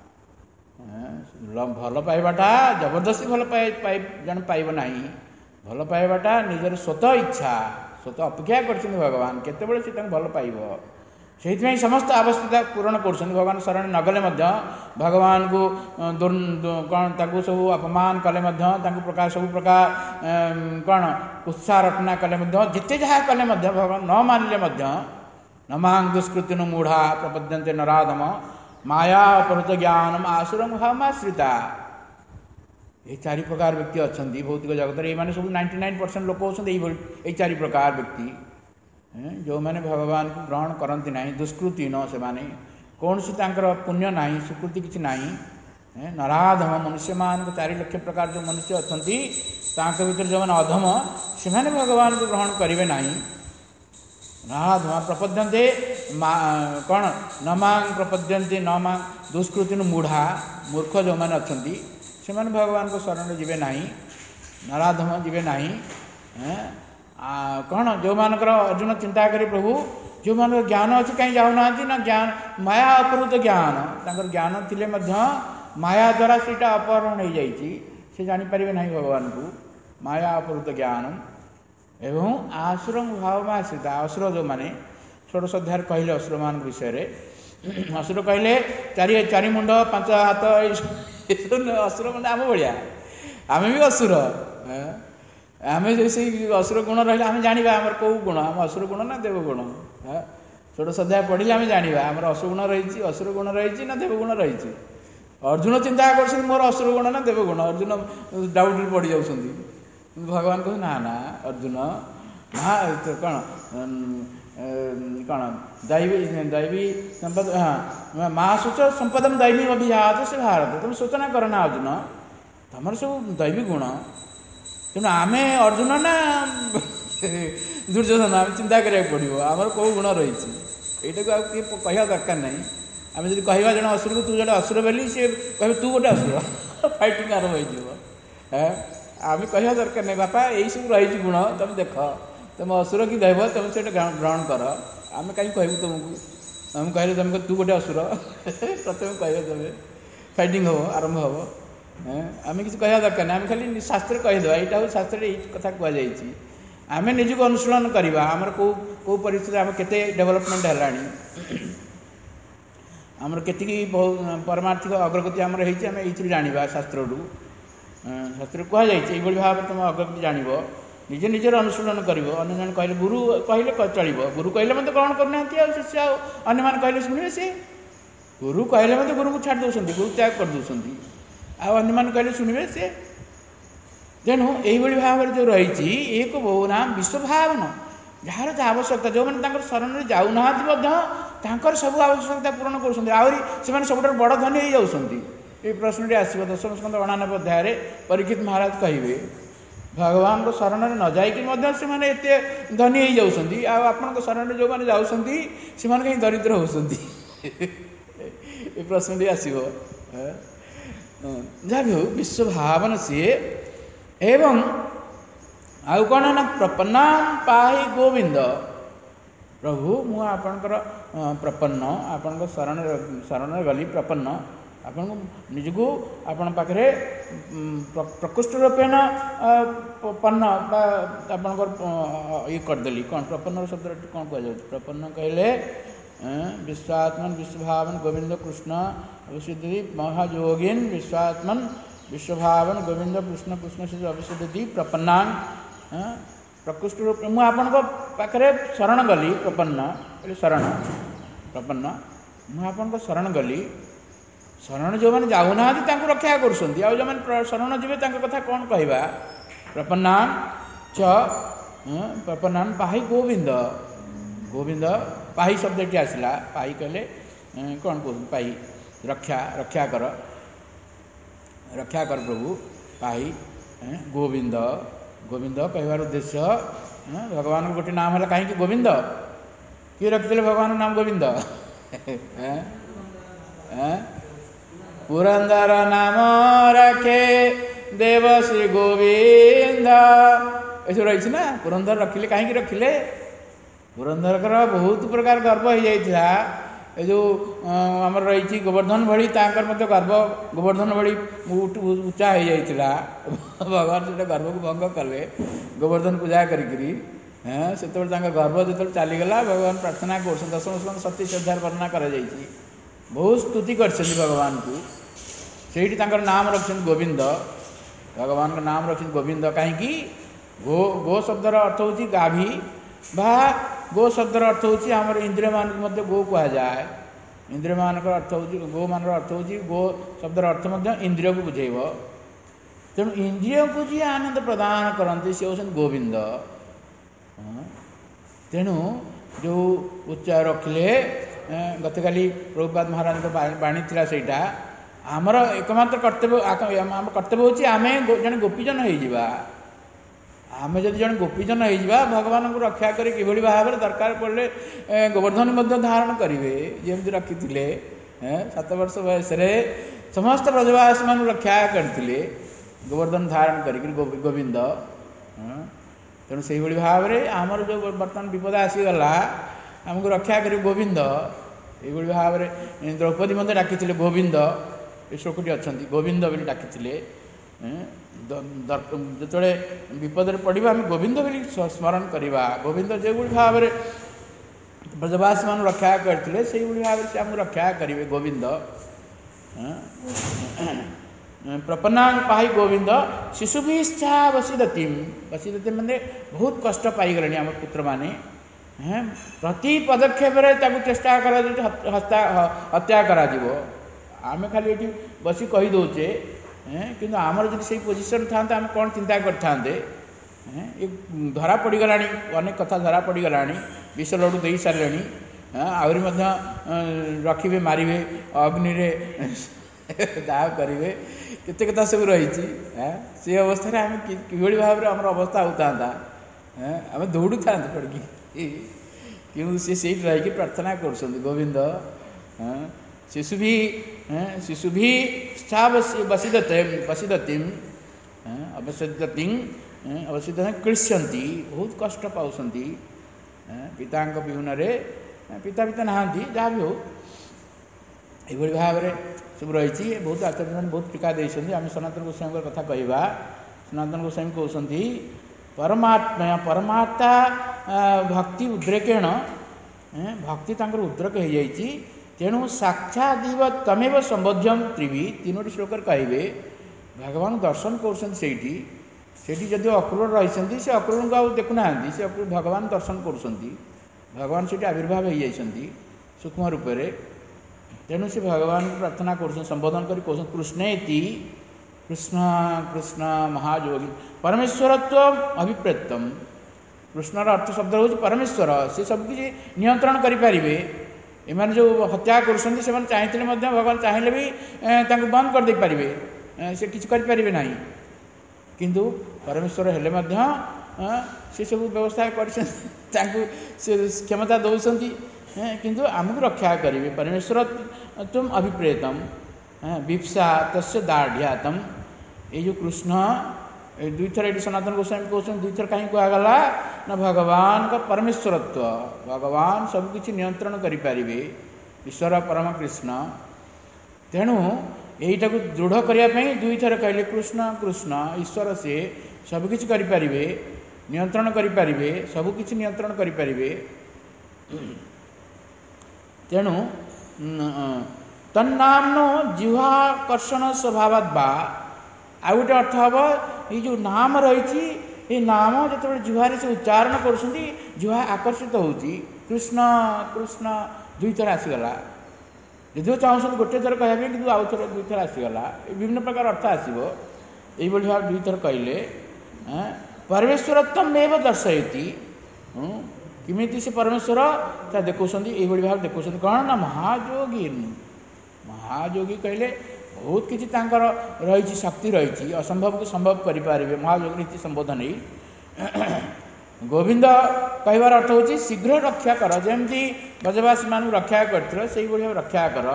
भल पाइबाटा जबरदस्ती भल जन पाइब ना भल पाइबाटा निजर स्वतः इच्छा स्वतः अपेक्षा कर भगवान केतबेले से भल पाइब से समस्त आवश्यकता पूरण कर भगवान शरण नगले भगवान को कौन ताकू सब अपमान कले प्रकार सब प्रकार कौन उत्साह रटना कले जिते जहाँ कले भगवान न मानिले न मांग दुष्कृति मूढ़ा प्रपद्यन्ते नराधम माया अपहृत ज्ञानम आसुरम भावमाश्रिता ये चारि प्रकार व्यक्ति अच्छा भौतिक जगत ये सब 99% लोक होती ये चारि प्रकार व्यक्ति जो मैंने भगवान को ग्रहण करती ना दुष्कृति न से कौन सी पुण्य ना स्वीकृति किसी ना नराधम मनुष्य मान 4 लाख प्रकार जो मनुष्य अच्छा भर जो मैंने अधम से भगवान को ग्रहण करेंगे ना नराधम प्रपद्यन्ते कौन न मांग प्रपद्यन्ते न मांग दुष्कृति मूढ़ा मूर्ख जो मैंने अच्छा से भगवान को शरण जीवे ना नराधम जीवे ना କ'ଣ ଯେଉଁମାନଙ୍କର ଅର୍ଜୁନ ଚିନ୍ତା କରି ପ୍ରଭୁ ଯେଉଁମାନଙ୍କର ଜ୍ଞାନ ଅଛି କାହିଁ ଯାଉନାହାନ୍ତି ନା ଜ୍ଞାନ ମାୟା ଅପହୃତ ଜ୍ଞାନ ତାଙ୍କର ଜ୍ଞାନ ଥିଲେ ମଧ୍ୟ ମାୟା ଦ୍ୱାରା ସେଇଟା ଅପହରଣ ହୋଇଯାଇଛି ସେ ଜାଣିପାରିବେ ନାହିଁ ଭଗବାନଙ୍କୁ ମାୟା ଅପହୃତ ଜ୍ଞାନ ଏବଂ ଆସୁର ଭାବ ଆଶ୍ରିତ ଅସୁର ଯେଉଁମାନେ ଷୋଡ଼ଶ ଅଧ୍ୟାୟରେ କହିଲେ ଅସୁରମାନଙ୍କ ବିଷୟରେ ଅସୁର କହିଲେ ଚାରି ମୁଣ୍ଡ 5 ହାତ ଅସୁର ମାନେ ଆମ ଭଳିଆ ଆମେ ବି ଅସୁର ଆମେ ସେଇ ଅସୁର ଗୁଣ ରହିଲେ ଆମେ ଜାଣିବା ଆମର କେଉଁ ଗୁଣ ଆମ ଅସୁର ଗୁଣ ନା ଦେବ ଗୁଣ ଷୋଡ଼ଶ ଅଧ୍ୟାୟ ପଢ଼ିଲେ ଆମେ ଜାଣିବା ଆମର ଅସୁଗୁଣ ରହିଛି ଅସୁର ଗୁଣ ରହିଛି ନା ଦେବଗୁଣ ରହିଛି। ଅର୍ଜୁନ ଚିନ୍ତା କରୁଛନ୍ତି ମୋର ଅସୁର ଗୁଣ ନା ଦେବ ଗୁଣ ଅର୍ଜୁନ ଡାଉଟରେ ପଡ଼ିଯାଉଛନ୍ତି ଭଗବାନ କହୁଛନ୍ତି ନା ନା ଅର୍ଜୁନ କ'ଣ କ'ଣ ଦୈବୀ ସମ୍ପଦ ମା ଶୋଚ ସମ୍ପଦମ ଦୈବୀ ଅଭିଜାତ ସେ ଭାରତ ତୁମେ ସୂଚନା କର ନା ଅର୍ଜୁନ ତମର ସବୁ ଦୈବୀ ଗୁଣ ତେଣୁ ଆମେ ଅର୍ଜୁନ ନା ଦୁର୍ଯ୍ୟୋଧନ ଆମେ ଚିନ୍ତା କରିବାକୁ ପଡ଼ିବ ଆମର କେଉଁ ଗୁଣ ରହିଛି ଏଇଟାକୁ ଆଉ କିଏ କହିବା ଦରକାର ନାହିଁ। ଆମେ ଯଦି କହିବା ଜଣେ ଅସୁରକୁ ତୁ ଜଣେ ଅସୁର ବୋଲି ସିଏ କହିବେ ତୁ ଗୋଟେ ଅସୁର ଫାଇଟିଂ ଆରମ୍ଭ ହେଇଯିବ। ଆମେ କହିବା ଦରକାର ନାହିଁ ବାପା ଏଇସବୁ ରହିଛି ଗୁଣ ତୁମେ ଦେଖ ତୁମେ ଅସୁର କି ଦୈବ ତୁମେ ସେଇଟା ଗ୍ରହଣ କର ଆମେ କାହିଁକି କହିବୁ ତୁମକୁ ଆମେ କହିଲେ ତୁମେ ତୁ ଗୋଟେ ଅସୁର ପ୍ରଥମେ କହିବେ ତୁମେ ଫାଇଟିଂ ହେବ ଆରମ୍ଭ ହେବ। ଆମେ କିଛି କହିବା ଦରକାର ନାହିଁ ଆମେ ଖାଲି ଶାସ୍ତ୍ରରେ କହିଦେବା ଏଇଟା ହେଉଛି ଶାସ୍ତ୍ରରେ ଏଇ କଥା କୁହାଯାଇଛି ଆମେ ନିଜକୁ ଅନୁଶୀଳନ କରିବା ଆମର କେଉଁ ପରିସ୍ଥିତିରେ ଆମେ କେତେ ଡେଭଲପମେଣ୍ଟ ହେଲାଣି ଆମର କେତିକି ପରମାର୍ଥିକ ଅଗ୍ରଗତି ଆମର ହେଇଛି ଆମେ ଏଇଥିରୁ ଜାଣିବା ଶାସ୍ତ୍ରରୁ ଶାସ୍ତ୍ରରେ କୁହାଯାଇଛି ଏଇଭଳି ଭାବରେ ତୁମେ ଅଗ୍ରଗତି ଜାଣିବ ନିଜେ ନିଜର ଅନୁଶୀଳନ କରିବ ଅନ୍ୟ ଜଣେ କହିଲେ ଗୁରୁ କହିଲେ ଚଳିବ ଗୁରୁ କହିଲେ ମୋତେ ଗ୍ରହଣ କରୁନାହାନ୍ତି ଆଉ ଶିଷ୍ୟ ଆଉ ଅନ୍ୟମାନେ କହିଲେ ଶୁଣିବେ ସେ ଗୁରୁ କହିଲେ ମୋତେ ଗୁରୁକୁ ଛାଡ଼ି ଦେଉଛନ୍ତି ଗୁରୁ ତ୍ୟାଗ କରିଦେଉଛନ୍ତି ଆଉ ଅନ୍ୟମାନେ କହିଲେ ଶୁଣିବେ ସେ ତେଣୁ ଏଇଭଳି ଭାବରେ ଯେଉଁ ରହିଛି ଏକ ବହୁ ନାମ ବିଶ୍ୱଭାବନ ଯାହାର ଯାହା ଆବଶ୍ୟକତା ଯେଉଁମାନେ ତାଙ୍କର ଶରଣରେ ଯାଉନାହାନ୍ତି ମଧ୍ୟ ତାଙ୍କର ସବୁ ଆବଶ୍ୟକତା ପୂରଣ କରୁଛନ୍ତି ଆହୁରି ସେମାନେ ସବୁଠାରୁ ବଡ଼ ଧନୀ ହେଇଯାଉଛନ୍ତି। ଏଇ ପ୍ରଶ୍ନଟି ଆସିବ ଦଶମ ସ୍କନ୍ଧ 99 ଅଧ୍ୟାୟରେ ପରୀକ୍ଷିତ ମହାରାଜ କହିବେ ଭଗବାନଙ୍କ ଶରଣରେ ନ ଯାଇକି ମଧ୍ୟ ସେମାନେ ଏତେ ଧନୀ ହେଇଯାଉଛନ୍ତି ଆଉ ଆପଣଙ୍କ ଶରଣରେ ଯେଉଁମାନେ ଯାଉଛନ୍ତି ସେମାନେ କାହିଁ ଦରିଦ୍ର ହେଉଛନ୍ତି ଏ ପ୍ରଶ୍ନଟି ଆସିବ। ଯାହା ବି ହେଉ ବିଶ୍ୱଭାବନ ସିଏ ଏବଂ ଆଉ କ'ଣ ନା ପ୍ରପନ୍ନାମ ପାହି ଗୋବିନ୍ଦ ପ୍ରଭୁ ମୁଁ ଆପଣଙ୍କର ପ୍ରପନ୍ନ ଆପଣଙ୍କ ଶରଣରେ ଗଲି ପ୍ରପନ୍ନ ଆପଣଙ୍କୁ ନିଜକୁ ଆପଣ ପାଖରେ ପ୍ରକୃଷ୍ଟ ରୂପେଣ ପନ୍ନ ବା ଆପଣଙ୍କର ଇଏ କରିଦେଲି କ'ଣ ପ୍ରପନ୍ନର ଶବ୍ଦଟି କ'ଣ କୁହାଯାଉଛି ପ୍ରପନ୍ନ କହିଲେ ବିଶ୍ୱାତ୍ମନ ବିଶ୍ୱଭାବନ ଗୋବିନ୍ଦ କୃଷ୍ଣ ଅଭିସିଦ୍ଧି ମହାଯୋଗୀନ ବିଶ୍ୱାତ୍ମନ ବିଶ୍ୱଭାବନ ଗୋବିନ୍ଦ କୃଷ୍ଣ କୃଷ୍ଣ ସେ ଅଭିସିଦ୍ଧି ପ୍ରପନ୍ନାନ ପ୍ରକୃଷ୍ଟ ରୂପେ ମୁଁ ଆପଣଙ୍କ ପାଖରେ ଶରଣ ଗଲି ପ୍ରପନ୍ନ ବୋଲି ଶରଣ ପ୍ରପନ୍ନ ମୁଁ ଆପଣଙ୍କ ଶରଣ ଗଲି ଶରଣ ଯେଉଁମାନେ ଯାଉନାହାନ୍ତି ତାଙ୍କୁ ରକ୍ଷା କରୁଛନ୍ତି ଆଉ ଯେଉଁମାନେ ଶରଣ ଯିବେ ତାଙ୍କ କଥା କ'ଣ କହିବା ପ୍ରପନ୍ନାନ ଚ ପ୍ରପନ୍ନାନ ପାହି ଗୋବିନ୍ଦ ଗୋବିନ୍ଦ ପାହି ଶବ୍ଦଟି ଆସିଲା ପାହି କହିଲେ କ'ଣ କହୁଛନ୍ତି ପାହି ରକ୍ଷା କର ପ୍ରଭୁ ପାହି ଗୋବିନ୍ଦ ଗୋବିନ୍ଦ କହିବାର ଉଦ୍ଦେଶ୍ୟ ଭଗବାନଙ୍କ ଗୋଟେ ନାମ ହେଲା କାହିଁକି ଗୋବିନ୍ଦ କିଏ ରଖିଥିଲେ ଭଗବାନଙ୍କ ନାମ ଗୋବିନ୍ଦ ପୁରନ୍ଦର ନାମ ରଖେ ଦେବ ଶ୍ରୀ ଗୋବିନ୍ଦ ଏସବୁ ରହିଛି ନା ପୁରନ୍ଦର ରଖିଲେ କାହିଁକି ରଖିଲେ ପୁରନ୍ଦରଙ୍କର ବହୁତ ପ୍ରକାର ଗର୍ବ ହେଇଯାଇଥିଲା ଏ ଯେଉଁ ଆମର ରହିଛି ଗୋବର୍ଦ୍ଧନ ଭଳି ତାଙ୍କର ମଧ୍ୟ ଗର୍ବ ଗୋବର୍ଦ୍ଧନ ଭଳି ଉଚ୍ଚା ହେଇଯାଇଥିଲା ଭଗବାନ ସେଟା ଗର୍ଭକୁ ଭଙ୍ଗ କଲେ ଗୋବର୍ଦ୍ଧନ ପୂଜା କରିକିରି ସେତେବେଳେ ତାଙ୍କ ଗର୍ଭ ଯେତେବେଳେ ଚାଲିଗଲା ଭଗବାନ ପ୍ରାର୍ଥନା କରୁଛନ୍ତି ଦଶମ ସ୍କନ୍ଧ 27 ଅଧ୍ୟାୟରେ ବର୍ଣ୍ଣନା କରାଯାଇଛି ବହୁତ ସ୍ତୁତି କରିଛନ୍ତି ଭଗବାନଙ୍କୁ ସେଇଠି ତାଙ୍କର ନାମ ରଖିଛନ୍ତି ଗୋବିନ୍ଦ ଭଗବାନଙ୍କ ନାମ ରଖିଛନ୍ତି ଗୋବିନ୍ଦ କାହିଁକି ଗୋ ଶବ୍ଦର ଅର୍ଥ ହେଉଛି ଗାଭୀ ବା ଗୋ ଶବ୍ଦର ଅର୍ଥ ହେଉଛି ଆମର ଇନ୍ଦ୍ରିୟମାନଙ୍କୁ ମଧ୍ୟ ଗୋ କୁହାଯାଏ ଇନ୍ଦ୍ରିୟମାନଙ୍କର ଅର୍ଥ ହେଉଛି ଗୋମାନଙ୍କର ଅର୍ଥ ହେଉଛି ଗୋ ଶବ୍ଦର ଅର୍ଥ ମଧ୍ୟ ଇନ୍ଦ୍ରିୟକୁ ବୁଝେଇବ ତେଣୁ ଇନ୍ଦ୍ରିୟକୁ ଯିଏ ଆନନ୍ଦ ପ୍ରଦାନ କରନ୍ତି ସେ ହେଉଛନ୍ତି ଗୋବିନ୍ଦ ତେଣୁ ଯେଉଁ ଉଚ୍ଚ ରଖିଲେ ଗତକାଲି ପ୍ରଭୁପାଦ ମହାରାଜଙ୍କ ବାଣୀ ଥିଲା ସେଇଟା ଆମର ଏକମାତ୍ର କର୍ତ୍ତବ୍ୟ ଆମ କର୍ତ୍ତବ୍ୟ ହେଉଛି ଆମେ ଜଣେ ଗୋପୀଜନ ହେଇଯିବା ଆମେ ଯଦି ଜଣେ ଗୋପୀଜନ ହେଇଯିବା ଭଗବାନଙ୍କୁ ରକ୍ଷା କରି କିଭଳି ଭାବରେ ଦରକାର ପଡ଼ିଲେ ଗୋବର୍ଦ୍ଧନ ମଧ୍ୟ ଧାରଣ କରିବେ ଯେମିତି ରଖିଥିଲେ 7 ବର୍ଷ ବୟସରେ ସମସ୍ତ ବ୍ରଜବାସୀମାନଙ୍କୁ ରକ୍ଷା କରିଥିଲେ ଗୋବର୍ଦ୍ଧନ ଧାରଣ କରିକି ଗୋବିନ୍ଦ ତେଣୁ ସେଇଭଳି ଭାବରେ ଆମର ଯେଉଁ ବର୍ତ୍ତମାନ ବିପଦ ଆସିଗଲା ଆମକୁ ରକ୍ଷା କରିବ ଗୋବିନ୍ଦ। ଏଇଭଳି ଭାବରେ ଦ୍ରୌପଦୀ ମଧ୍ୟ ଡାକିଥିଲେ ଗୋବିନ୍ଦ, ଏ ଶ୍ଲୋକଟି ଅଛନ୍ତି ଗୋବିନ୍ଦ ବୋଲି ଡାକିଥିଲେ। ଯେତେବେଳେ ବିପଦରେ ପଡ଼ିବା ଆମେ ଗୋବିନ୍ଦ ବୋଲି ସ୍ମରଣ କରିବା। ଗୋବିନ୍ଦ ଯେଉଁଭଳି ଭାବରେ ବ୍ରଜବାସୀମାନଙ୍କୁ ରକ୍ଷା କରିଥିଲେ ସେଇଭଳି ଭାବରେ ସେ ଆମକୁ ରକ୍ଷା କରିବେ ଗୋବିନ୍ଦ। ପ୍ରପନ୍ନାଂ ପାହି ଗୋବିନ୍ଦ ଶିଶୁଭିଶ୍ଚା ବସିଦତିମ୍। ବସିଦତିମ୍ ମାନେ ବହୁତ କଷ୍ଟ ପାଇଗଲେଣି ଆମ ପୁତ୍ରମାନେ। ପ୍ରତି ପଦକ୍ଷେପରେ ତାକୁ ଚେଷ୍ଟା କରାଯାଉଛି ହତ୍ୟା କରାଯିବ। ଆମେ ଖାଲି ଏଠି ବସି କହିଦେଉଛେ, କିନ୍ତୁ ଆମର ଯଦି ସେଇ ପୋଜିସନ୍ ଥାନ୍ତା ଆମେ କ'ଣ ଚିନ୍ତା କରିଥାନ୍ତେ। ଏ ଧରା ପଡ଼ିଗଲାଣି, ଅନେକ କଥା ଧରା ପଡ଼ିଗଲାଣି, ବିଷ ଲଡ଼ୁ ଦେଇ ସାରିଲେଣି, ଆହୁରି ମଧ୍ୟ ରଖିବେ, ମାରିବେ, ଅଗ୍ନିରେ ଦାହ କରିବେ, କେତେ କଥା ସବୁ ରହିଛି। ସେ ଅବସ୍ଥାରେ ଆମେ କିଭଳି ଭାବରେ ଆମର ଅବସ୍ଥା ହେଉଥାନ୍ତା, ଆମେ ଦୌଡ଼ୁଥାନ୍ତେ ପଡ଼ିକି। କିନ୍ତୁ ସେ ସେଇଠି ରହିକି ପ୍ରାର୍ଥନା କରୁଛନ୍ତି ଗୋବିନ୍ଦ ଶିଶୁଭି ବସିଦତିମ୍ କ୍ଳିଶ୍ୟନ୍ତି, ବହୁତ କଷ୍ଟ ପାଉଛନ୍ତି ପିତାଙ୍କ ବିହୁନରେ। ପିତା ନାହାନ୍ତି, ଯାହା ବି ହଉ ଏଇଭଳି ଭାବରେ ସବୁ ରହିଛି। ବହୁତ ଆଚାର୍ଯ୍ୟମାନେ ବହୁତ ଟୀକା ଦେଇଛନ୍ତି। ଆମେ ସନାତନ ଗୋସ୍ୱାମୀଙ୍କର କଥା କହିବା। ସନାତନ ଗୋସ୍ୱାମୀ କହୁଛନ୍ତି ପରମାତ୍ମା ଭକ୍ତି ଉଦ୍ରେକେଣ, ଭକ୍ତି ତାଙ୍କର ଉଦ୍ରେକ ହେଇଯାଇଛି। ତେଣୁ ସାକ୍ଷାଦିବ ତମେବ ସମ୍ବୋଧ୍ୟମ ତ୍ରିଭି, ତିନୋଟି ଶ୍ଲୋକରେ କହିବେ ଭଗବାନ ଦର୍ଶନ କରୁଛନ୍ତି ସେଇଠି। ସେଇଠି ଯଦି ଅକ୍ରୂର ରହିଛନ୍ତି ସେ ଅକ୍ରୂରଙ୍କୁ ଆଉ ଦେଖୁନାହାନ୍ତି, ସେ ଭଗବାନ ଦର୍ଶନ କରୁଛନ୍ତି। ଭଗବାନ ସେଇଠି ଆବିର୍ଭାବ ହେଇଯାଇଛନ୍ତି ସୂକ୍ଷ୍ମ ରୂପରେ। ତେଣୁ ସେ ଭଗବାନଙ୍କୁ ପ୍ରାର୍ଥନା କରୁଛନ୍ତି, ସମ୍ବୋଧନ କରି କହୁଛନ୍ତି କୃଷ୍ଣେତି, କୃଷ୍ଣ କୃଷ୍ଣ ମହାଯୋଗୀ ପରମେଶ୍ୱରତ୍ୱ ଅଭିପ୍ରେତମ୍। କୃଷ୍ଣର ଅର୍ଥ ଶବ୍ଦ ହେଉଛି ପରମେଶ୍ୱର, ସେ ସବୁକିଛି ନିୟନ୍ତ୍ରଣ କରିପାରିବେ। ଏମାନେ ଯେଉଁ ହତ୍ୟା କରୁଛନ୍ତି ସେମାନେ ଚାହିଁଥିଲେ ମଧ୍ୟ, ଭଗବାନ ଚାହିଁଲେ ବି ତାଙ୍କୁ ବନ୍ଦ କରିଦେଇପାରିବେ, ସେ କିଛି କରିପାରିବେ ନାହିଁ। କିନ୍ତୁ ପରମେଶ୍ୱର ହେଲେ ମଧ୍ୟ ସେ ସବୁ ବ୍ୟବସ୍ଥା କରିଛନ୍ତି, ତାଙ୍କୁ ସେ କ୍ଷମତା ଦେଉଛନ୍ତି, କିନ୍ତୁ ଆମକୁ ରକ୍ଷା କରିବେ। ପରମେଶ୍ୱର ତୁମ ଅଭିପ୍ରେତମ୍ ବିପ୍ସା ତସ୍ୟ ଦାଢ଼୍ୟାତମ୍। ଏଇ ଯେଉଁ କୃଷ୍ଣ ଏ ଦୁଇଥର ଏଠି ସନାତନ ଗୋସ୍ୱାମୀ କହୁଛନ୍ତି, ଦୁଇଥର କାହିଁକି କୁହାଗଲା ନା ଭଗବାନଙ୍କ ପରମେଶ୍ୱରତ୍ୱ, ଭଗବାନ ସବୁକିଛି ନିୟନ୍ତ୍ରଣ କରିପାରିବେ, ଈଶ୍ୱର ପରମ କୃଷ୍ଣ। ତେଣୁ ଏଇଟାକୁ ଦୃଢ଼ କରିବା ପାଇଁ ଦୁଇଥର କହିଲେ କୃଷ୍ଣ କୃଷ୍ଣ, ଈଶ୍ୱର ସେ ସବୁକିଛି କରିପାରିବେ, ନିୟନ୍ତ୍ରଣ କରିପାରିବେ, ସବୁକିଛି ନିୟନ୍ତ୍ରଣ କରିପାରିବେ। ତେଣୁ ତନ୍ନାମ୍ନୋ ଜିହ୍ୱାକର୍ଷଣ ସ୍ୱଭାବାଦ୍ ବା, ଆଉ ଗୋଟେ ଅର୍ଥ ହେବ ଏଇ ଯେଉଁ ନାମ ରହିଛି, ଏଇ ନାମ ଯେତେବେଳେ ଜିହ୍ୱାରେ ସେ ଉଚ୍ଚାରଣ କରୁଛନ୍ତି ଜିହ୍ୱା ଆକର୍ଷିତ ହେଉଛି। କୃଷ୍ଣ କୃଷ୍ଣ ଦୁଇଥର ଆସିଗଲା, ଯଦିଓ ଚାହୁଁଛନ୍ତି ଗୋଟିଏ ଥର କହିବା ପାଇଁ, କିନ୍ତୁ ଆଉ ଥର ଦୁଇଥର ଆସିଗଲା, ବିଭିନ୍ନ ପ୍ରକାର ଅର୍ଥ ଆସିବ। ଏଇଭଳି ଭାବରେ ଦୁଇଥର କହିଲେ ପରମେଶ୍ୱରତ୍ୱମ୍ ଏବ ଦର୍ଶୟତି, କେମିତି ସେ ପରମେଶ୍ୱର ତା ଦେଖାଉଛନ୍ତି, ଏଇଭଳି ଭାବରେ ଦେଖାଉଛନ୍ତି। କ'ଣ ନା ମହାଯୋଗୀ, ମହାଯୋଗୀ କହିଲେ ବହୁତ କିଛି ତାଙ୍କର ରହିଛି, ଶକ୍ତି ରହିଛି, ଅସମ୍ଭବକୁ ସମ୍ଭବ କରିପାରିବେ ମହାଯୋଗୀ ନୀତି ସମ୍ବୋଧନ ନେଇ। ଗୋବିନ୍ଦ କହିବାର ଅର୍ଥ ହେଉଛି ଶୀଘ୍ର ରକ୍ଷା କର, ଯେମିତି ବ୍ରଜବାସୀମାନଙ୍କୁ ରକ୍ଷା କରିଥିଲ ସେଇଭଳି ଭାବେ ରକ୍ଷା କର।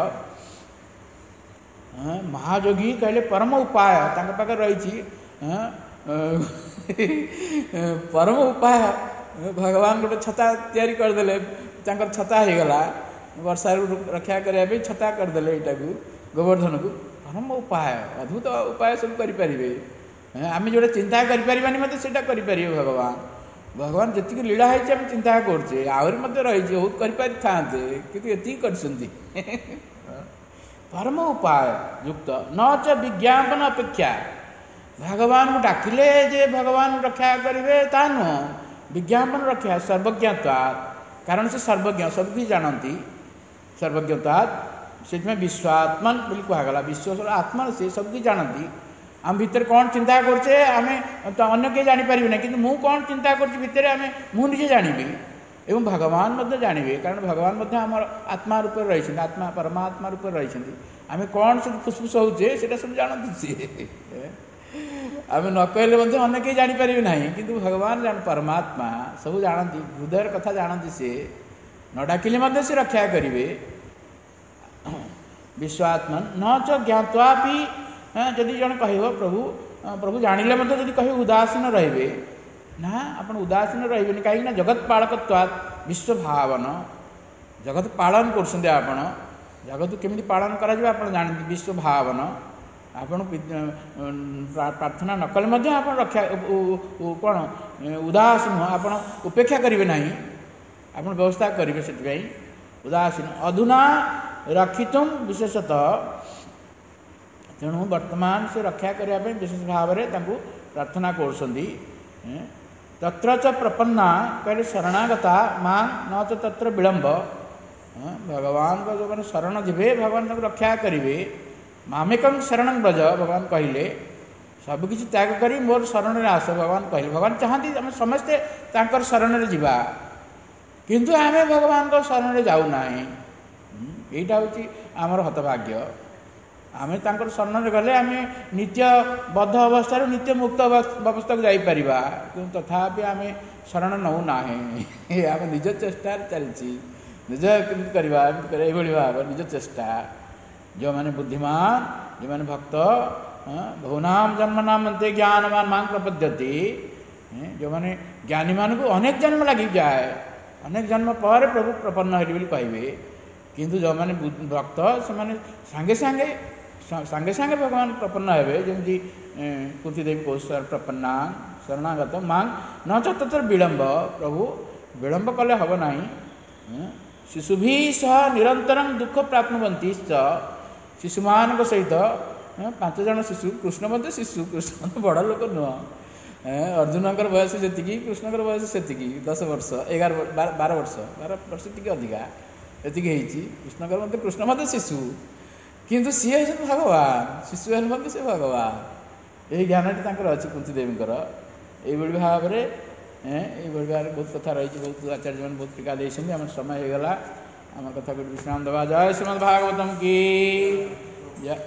ମହାଯୋଗୀ କହିଲେ ପରମ ଉପାୟ ତାଙ୍କ ପାଖରେ ରହିଛି, ପରମ ଉପାୟ। ଭଗବାନ ଗୋଟେ ଛତା ତିଆରି କରିଦେଲେ, ତାଙ୍କର ଛତା ହେଇଗଲା, ବର୍ଷାରୁ ରକ୍ଷା କରିବା ପାଇଁ ଛତା କରିଦେଲେ ଏଇଟାକୁ ଗୋବର୍ଦ୍ଧନକୁ। ପରମ ଉପାୟ, ଅଦ୍ଭୁତ ଉପାୟ ସବୁ କରିପାରିବେ। ଆମେ ଯେଉଁଟା ଚିନ୍ତା କରିପାରିବାନି ମଧ୍ୟ ସେଇଟା କରିପାରିବେ ଭଗବାନ। ଭଗବାନ ଯେତିକି ଲୀଳା ହେଇଛି ଆମେ ଚିନ୍ତା କରୁଛେ, ଆହୁରି ମଧ୍ୟ ରହିଛି, ବହୁତ କରିପାରିଥାନ୍ତେ, କିନ୍ତୁ ଏତିକି କରିଛନ୍ତି। ପରମ ଉପାୟ ଯୁକ୍ତ ନ ଚ ବିଜ୍ଞାପନ ଅପେକ୍ଷା, ଭଗବାନଙ୍କୁ ଡାକିଲେ ଯେ ଭଗବାନ ରକ୍ଷା କରିବେ ତା ନୁହଁ, ବିଜ୍ଞାପନ ରକ୍ଷା ସର୍ବଜ୍ଞତା, କାରଣ ସେ ସର୍ବଜ୍ଞ, ସବୁକିଛି ଜାଣନ୍ତି, ସର୍ବଜ୍ଞତା। ସେଥିପାଇଁ ବିଶ୍ୱାତ୍ମନ ବୋଲି କୁହାଗଲା, ବିଶ୍ୱର ଆତ୍ମା ସେ ସବୁକିଛି ଜାଣନ୍ତି। ଆମ ଭିତରେ କ'ଣ ଚିନ୍ତା କରୁଛେ ଆମେ ତ ଅନ୍ୟ କେହି ଜାଣିପାରିବେ ନାହିଁ, କିନ୍ତୁ ମୁଁ କ'ଣ ଚିନ୍ତା କରୁଛି ଭିତରେ ମୁଁ ନିଜେ ଜାଣିବି, ଏବଂ ଭଗବାନ ମଧ୍ୟ ଜାଣିବେ, କାରଣ ଭଗବାନ ମଧ୍ୟ ଆମର ଆତ୍ମା ରୂପରେ ରହିଛନ୍ତି, ଆତ୍ମା ପରମାତ୍ମା ରୂପରେ ରହିଛନ୍ତି। ଆମେ କ'ଣ ସବୁ ଫୁସଫୁସ ହେଉଛେ ସେଇଟା ସବୁ ଜାଣନ୍ତି ସିଏ। ଆମେ ନ କହିଲେ ମଧ୍ୟ ଅନ୍ୟ କେହି ଜାଣିପାରିବେ ନାହିଁ, କିନ୍ତୁ ଭଗବାନ ପରମାତ୍ମା ସବୁ ଜାଣନ୍ତି, ହୃଦୟର କଥା ଜାଣନ୍ତି, ସିଏ ନ ଡାକିଲେ ମଧ୍ୟ ସେ ରକ୍ଷା କରିବେ। ବିଶ୍ୱାତ୍ମନ ନ ଚ ଜ୍ଞାତ୍ୱାପି, ଯଦି ଜଣେ କହିବ ପ୍ରଭୁ ପ୍ରଭୁ ଜାଣିଲେ ମଧ୍ୟ ଯଦି କହିବେ ଉଦାସୀନ ରହିବେ, ନା ଆପଣ ଉଦାସୀନ ରହିବେନି, କାହିଁକିନା ଜଗତ ପାଳକତ୍ୱାତ୍ ବିଶ୍ୱଭାବନ, ଜଗତ ପାଳନ କରୁଛନ୍ତି ଆପଣ, ଜଗତ କେମିତି ପାଳନ କରାଯିବ ଆପଣ ଜାଣନ୍ତି, ବିଶ୍ୱଭାବନ। ଆପଣ ପ୍ରାର୍ଥନା ନ କଲେ ମଧ୍ୟ ଆପଣ ରକ୍ଷା କ'ଣ ଉଦାସୀନ, ଆପଣ ଉପେକ୍ଷା କରିବେ ନାହିଁ, ଆପଣ ବ୍ୟବସ୍ଥା କରିବେ, ସେଥିପାଇଁ ଉଦାସୀନ। ଅଧୁନା ରକ୍ଷିତୁମ୍ ବିଶେଷତଃ, ତେଣୁ ବର୍ତ୍ତମାନ ସେ ରକ୍ଷା କରିବା ପାଇଁ ବିଶେଷ ଭାବରେ ତାଙ୍କୁ ପ୍ରାର୍ଥନା କରୁଛନ୍ତି। ତତ୍ର ଚ ପ୍ରପନ୍ନା କହିଲେ ଶରଣାଗତା ମାଂ ନ ଚ ତତ୍ର ବିଳମ୍ବ, ଭଗବାନଙ୍କ ଯେଉଁମାନେ ଶରଣ ଯିବେ ଭଗବାନ ତାଙ୍କୁ ରକ୍ଷା କରିବେ। ମାମେକଂ ଶରଣ ବ୍ରଜ, ଭଗବାନ କହିଲେ ସବୁକିଛି ତ୍ୟାଗ କରି ମୋର ଶରଣରେ ଆସ, ଭଗବାନ କହିଲେ। ଭଗବାନ ଚାହାନ୍ତି ଆମେ ସମସ୍ତେ ତାଙ୍କର ଶରଣରେ ଯିବା, କିନ୍ତୁ ଆମେ ଭଗବାନଙ୍କ ଶରଣରେ ଯାଉନାହିଁ। ଏଇଟା ହେଉଛି ଆମର ହତଭାଗ୍ୟ। ଆମେ ତାଙ୍କର ଶରଣରେ ଗଲେ ଆମେ ନିତ୍ୟ ବଦ୍ଧ ଅବସ୍ଥାରୁ ନିତ୍ୟ ମୁକ୍ତ ଅବସ୍ଥାକୁ ଯାଇପାରିବା, କିନ୍ତୁ ତଥାପି ଆମେ ଶରଣ ନେଉନାହିଁ। ଆମେ ନିଜ ଚେଷ୍ଟାରେ ଚାଲିଛି, ନିଜ କେମିତି କରିବା ଏମିତି କରିବା, ଏଇଭଳି ଭାବରେ ନିଜ ଚେଷ୍ଟା। ଯେଉଁମାନେ ବୁଦ୍ଧିମାନ, ଯେଉଁମାନେ ଭକ୍ତ, ବହୁନାମ ଜନ୍ମନାମ ମନ୍ତେ ଜ୍ଞାନବାନ ମାଂ ପ୍ରପଦ୍ୟତି, ଯେଉଁମାନେ ଜ୍ଞାନୀମାନଙ୍କୁ ଅନେକ ଜନ୍ମ ଲାଗିଯାଏ, ଅନେକ ଜନ୍ମ ପରେ ପ୍ରଭୁ ପ୍ରପନ୍ନ ହେଲି ବୋଲି କହିବେ, କିନ୍ତୁ ଯେଉଁମାନେ ଭକ୍ତ ସେମାନେ ସାଙ୍ଗେ ସାଙ୍ଗେ ଭଗବାନ ପ୍ରପନ୍ନ ହେବେ। ଯେମିତି କୁନ୍ତି ଦେବୀ କହୁଛନ୍ତି ପ୍ରପନ୍ନା ଶରଣାଗତ ମାଂ ନ ଚ ତତ୍ର ବିଳମ୍ବ, ପ୍ରଭୁ ବିଳମ୍ବ କଲେ ହେବ ନାହିଁ। ଶିଶୁଭି ସହ ନିରନ୍ତରଂ ଦୁଃଖ ପ୍ରାପ୍ନୁବନ୍ତି, ଶିଶୁମାନଙ୍କ ସହିତ 5 ଜଣ ଶିଶୁ, କୃଷ୍ଣ ମଧ୍ୟ ଶିଶୁ, କୃଷ୍ଣ ବଡ଼ ଲୋକ ନୁହଁ। ଅର୍ଜୁନଙ୍କର ବୟସ ଯେତିକି କୃଷ୍ଣଙ୍କର ବୟସ ସେତିକି, 10 ବର୍ଷ 12 ବର୍ଷ ଟିକେ ଅଧିକା, ଏତିକି ହେଇଛି କୃଷ୍ଣଙ୍କର ମଧ୍ୟ। କୃଷ୍ଣ ମଧ୍ୟ ଶିଶୁ, କିନ୍ତୁ ସିଏ ହେଉଛନ୍ତି ଭଗବାନ, ଶିଶୁ ହେଲେ ମଧ୍ୟ ସେ ଭଗବାନ। ଏହି ଜ୍ଞାନଟି ତାଙ୍କର ଅଛି କୁନ୍ତି ଦେବୀଙ୍କର। ଏଇଭଳି ଭାବରେ ବହୁତ କଥା ରହିଛି, ବହୁତ ଆଚାର୍ଯ୍ୟମାନେ ବହୁତ ଟୀକା ଦେଇଛନ୍ତି। ଆମର ସମୟ ହେଇଗଲା, ଆମର କଥାକୁ ବିଶ୍ରାମ ଦେବା। ଜୟ ଶ୍ରୀମଦ୍ ଭାଗବତମ୍ କି ଜୟ।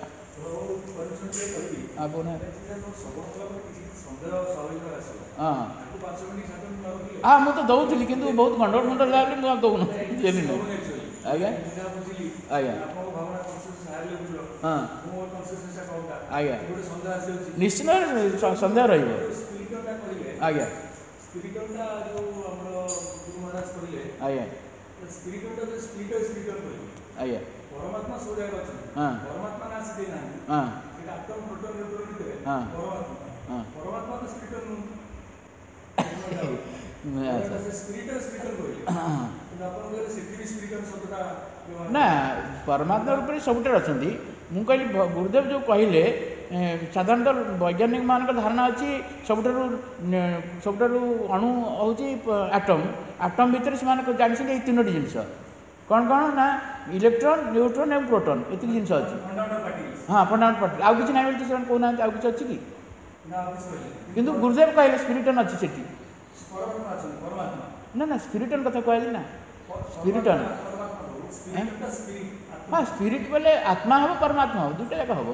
ହଁ ମୁଁ ତ ଦେଉଥିଲି, କିନ୍ତୁ ବହୁତ ଗଣ୍ଡଗୋଳ ହେଲା ବୋଲି ମୁଁ ଆଉ ଦେଉନଥିଲି। ଆଜ୍ଞା ଆଜ୍ଞା ହଁ ଆଜ୍ଞା ନିଶ୍ଚିତ ସନ୍ଦେହ ରହିବ। ଆଜ୍ଞା ଆଜ୍ଞା ଆଜ୍ଞା ପରମାତ୍ମା ସବୁ ଜାଗାରେ ଅଛନ୍ତି, ପରମାତ୍ମା ନା ଆସିକି ନାହାନ୍ତି, ସେଟା ଆଟମ ପ୍ରୋଟନ ନ୍ୟୁଟ୍ରନ ଭିତରେ ପରମାତ୍ମା ତ ସ୍ପିରିଚୁଆଲ ନୁହନ୍ତି। ନା ପରମାତ୍ମା ରୂପରେ ସବୁଠାରେ ଅଛନ୍ତି। ମୁଁ କହିଲି ଗୁରୁଦେବ ଯେଉଁ କହିଲେ, ସାଧାରଣତଃ ବୈଜ୍ଞାନିକ ମାନଙ୍କର ଧାରଣା ଅଛି ସବୁଠାରୁ ଅଣୁ ହେଉଛି ଆଟମ୍। ଆଟମ୍ ଭିତରେ ସେମାନେ ଜାଣିଛନ୍ତି ଏଇ 3ଟି ଜିନିଷ, କ'ଣ ନା ଇଲେକ୍ଟ୍ରନ୍, ନ୍ୟୁଟ୍ରନ୍ ଏବଂ ପ୍ରୋଟନ୍, ଏତିକି ଜିନିଷ ଅଛି। ହଁ ଫଣ୍ଡାମେଣ୍ଟାଲ ପାର୍ଟିକଲ୍, ଆଉ କିଛି ନାହିଁ ବୋଲି ସେମାନେ କହୁନାହାନ୍ତି। ଆଉ କିଛି ଅଛି କି? କିନ୍ତୁ ଗୁରୁଦେବ କହିଲେ ସ୍ପିରିଟନ୍ ଅଛି ସେଠି। ନା ସ୍ପିରିଟନ୍ କଥା କୁହାଯାଇଛି ନା, ସ୍ପିରିଟନ୍। ହଁ ସ୍ପିରିଟ୍ ବୋଲେ ଆତ୍ମା ହେବ, ପରମାତ୍ମା ହେବ, ଦୁଇଟା ଯାକ ହେବ।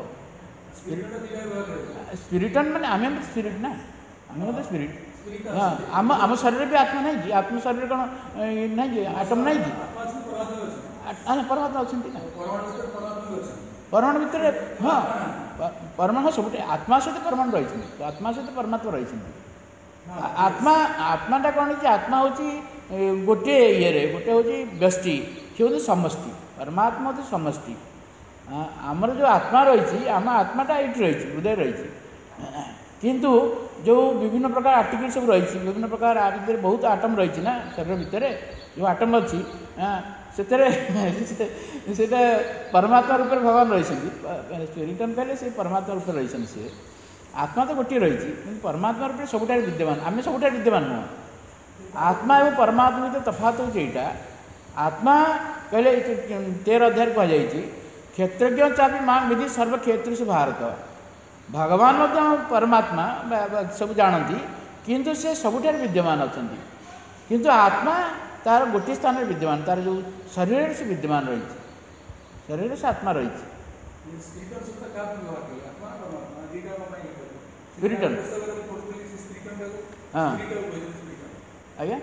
ସ୍ପିରିଟନ୍ ମାନେ ଆମେ ସ୍ପିରିଟ୍ ନା, ଆମେ ମଧ୍ୟ ସ୍ପିରିଟ୍। ହଁ ଆମ ଶରୀରରେ ବି ଆତ୍ମା ନାହିଁ କି? ଆତ୍ମ ଶରୀରରେ କ'ଣ ନାହିଁ କି? ଆଟମ୍ ନାହିଁ କି? ପରମାତ୍ମା ଅଛନ୍ତି ନା, ପରମାଣୁ ଭିତରେ। ହଁ ପରମାଣୁ ସବୁଠି ଆତ୍ମା ସହିତ ପରମାଣୁ ରହିଛନ୍ତି, ଆତ୍ମା ସହିତ ପରମାତ୍ମା ରହିଛନ୍ତି। ଆତ୍ମାଟା କ'ଣ ହେଇଛି? ଆତ୍ମା ହେଉଛି ଗୋଟିଏ ଇଏରେ, ଗୋଟେ ହେଉଛି ବ୍ୟଷ୍ଟି, ସେ ହେଉଛି ସମଷ୍ଟି। ପରମାତ୍ମା ହେଉଛି ସମଷ୍ଟି। ଆମର ଯେଉଁ ଆତ୍ମା ରହିଛି, ଆମ ଆତ୍ମାଟା ଏଇଠି ରହିଛି, ହୃଦୟରେ ରହିଛି। କିନ୍ତୁ ଯେଉଁ ବିଭିନ୍ନ ପ୍ରକାର ଆର୍ଟିକିଲ୍ ସବୁ ରହିଛି, ବିଭିନ୍ନ ପ୍ରକାର ଭିତରେ ବହୁତ ଆଟମ୍ ରହିଛି ନା ଶରୀର ଭିତରେ, ଯେଉଁ ଆଟମ୍ ଅଛି ସେଥିରେ ସେଇଟା ପରମାତ୍ମା ରୂପରେ ଭଗବାନ ରହିଛନ୍ତି। ସ୍ପିରିଟନ୍ କହିଲେ ସେ ପରମାତ୍ମା ରୂପରେ ରହିଛନ୍ତି। ସିଏ ଆତ୍ମା ତ ଗୋଟିଏ ରହିଛି, କିନ୍ତୁ ପରମାତ୍ମା ରୂପରେ ସବୁଠାରେ ବିଦ୍ୟମାନ, ଆମେ ସବୁଠାରେ ବିଦ୍ୟମାନ ନୁହଁ। ଆତ୍ମା ଏବଂ ପରମାତ୍ମା ଭିତରେ ତଫାତ୍ ହେଉଛି ଏଇଟା। ଆତ୍ମା କହିଲେ 13 ଅଧ୍ୟାୟରେ କୁହାଯାଇଛି, କ୍ଷେତ୍ରଜ୍ଞ ଚାପି ମାଂ ବିଧି ସର୍ବକ୍ଷେତ୍ରେଷୁ ଭାରତ। ଭଗବାନ ମଧ୍ୟ ପରମାତ୍ମା ସବୁ ଜାଣନ୍ତି, କିନ୍ତୁ ସେ ସବୁଠାରେ ବିଦ୍ୟମାନ ଅଛନ୍ତି। କିନ୍ତୁ ଆତ୍ମା ତାର ଗୋଟିଏ ସ୍ଥାନରେ ବିଦ୍ୟମାନ, ତାର ଯେଉଁ ଶରୀରରେ ସେ ବିଦ୍ୟମାନ ରହିଛି, ଶରୀରରେ ସେ ଆତ୍ମା ରହିଛି। ସ୍ପିରିଟନ୍ ହଁ ଆଜ୍ଞା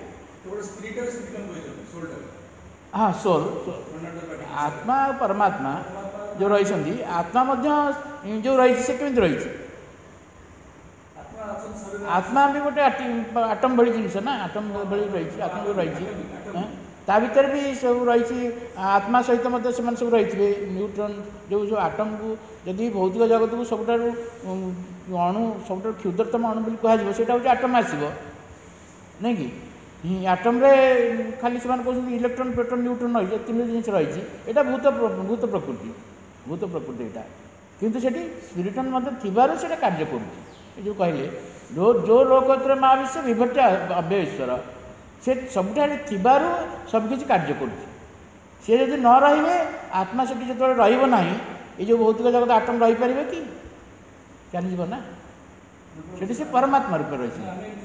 ହଁ ସୋଲ୍, ଆତ୍ମା ଆଉ ପରମାତ୍ମା ଯେଉଁ ରହିଛନ୍ତି, ଆତ୍ମା ମଧ୍ୟ ଯେଉଁ ରହିଛି ସେ କେମିତି ରହିଛି? आत्मा भी गोटे आटम भली जिनस ना आटम भली रही आत्मा भी रही ता भीतर भी सब रही आत्मा सहित मत से सब रही न्यूट्रन जो जो आटम को जदि भौतिक जगत को सब अणु सब क्षुद्रतम अणु बोली कह से आटम आसो नहीं कि आटम रे खाली से कहते इलेक्ट्रॉन प्रोटॉन न्यूट्रन रही तीन जिन रही यहाँ भूत प्रकृति यहाँ किंतु से स्पिरिटन मत थी कार्य कर जो कहले जो लोकत्र महाविश्व विभट्य अव्ययश्वर से सबुठ सबकि कार्य कर न रे आत्मा से जो रहा ये जो भौतिक जगत आटम रही पारे कि चलीज ना से परमात्मा रूप रही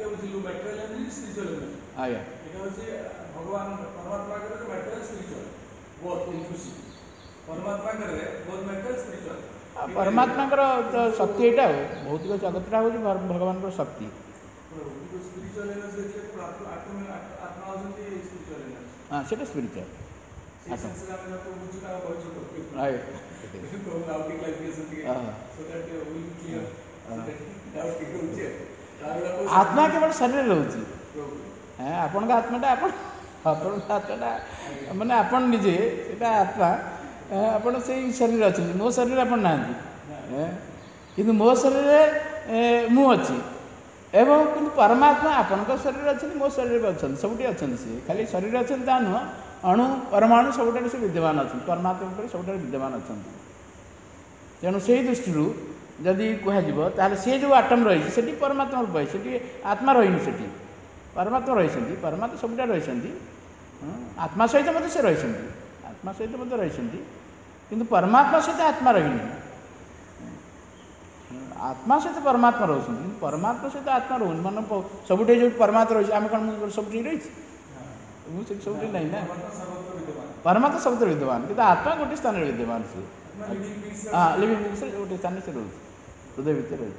आज्ञा परमात्मा शक्ति यहाँ भौतिक जगत हूँ भगवान शक्ति हाँ से स्पिरिचुअल आत्मा केवल शरीर रोचे आपण आत्माटा आत्माटा माने आपण निजे आत्मा आपण से शरीर अच्छे मो शरीर आप ना कि मो शरीर मु अच्छी एवं कि परमात्मा आपण शरीर अच्छे मो शरीर अच्छा सबुठी अच्छा सी खाली शरीर अच्छा ता नुह अणु परमाणु सबुठ से विद्यमान अच्छा परमात्मा सबुठ विद्यमान अच्छा तेणु से दृष्टि जदि कह सी जो आटम रही से परमात्मा रूप से आत्मा रही से परमात्मा रही परमात्मा सबुठ रही आत्मा सहित मत से रही आत्मा सहित मत रही किंतु परमात्मा सहित आत्मा रही आत्मा सहित परमात्मा रोचे परमात्मा सहित आत्मा रोनी मान सबुठ जो परमात्मा रही आम कौन सब रही मुझे सब ना ना परमात्मा सब विद्यमान कि आत्मा गोटे स्थान विद्यमान से हाँ लिविंग बींग्स गोटे स्थान से रोचे हृदय भितर रही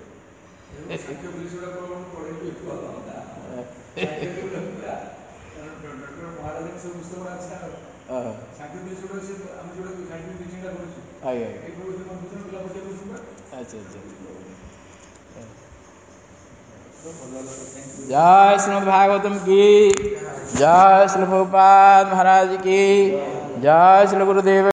जय श्रीमद् भागवतम की जय श्री प्रभुपाद महाराज की जय श्री गुरुदेव।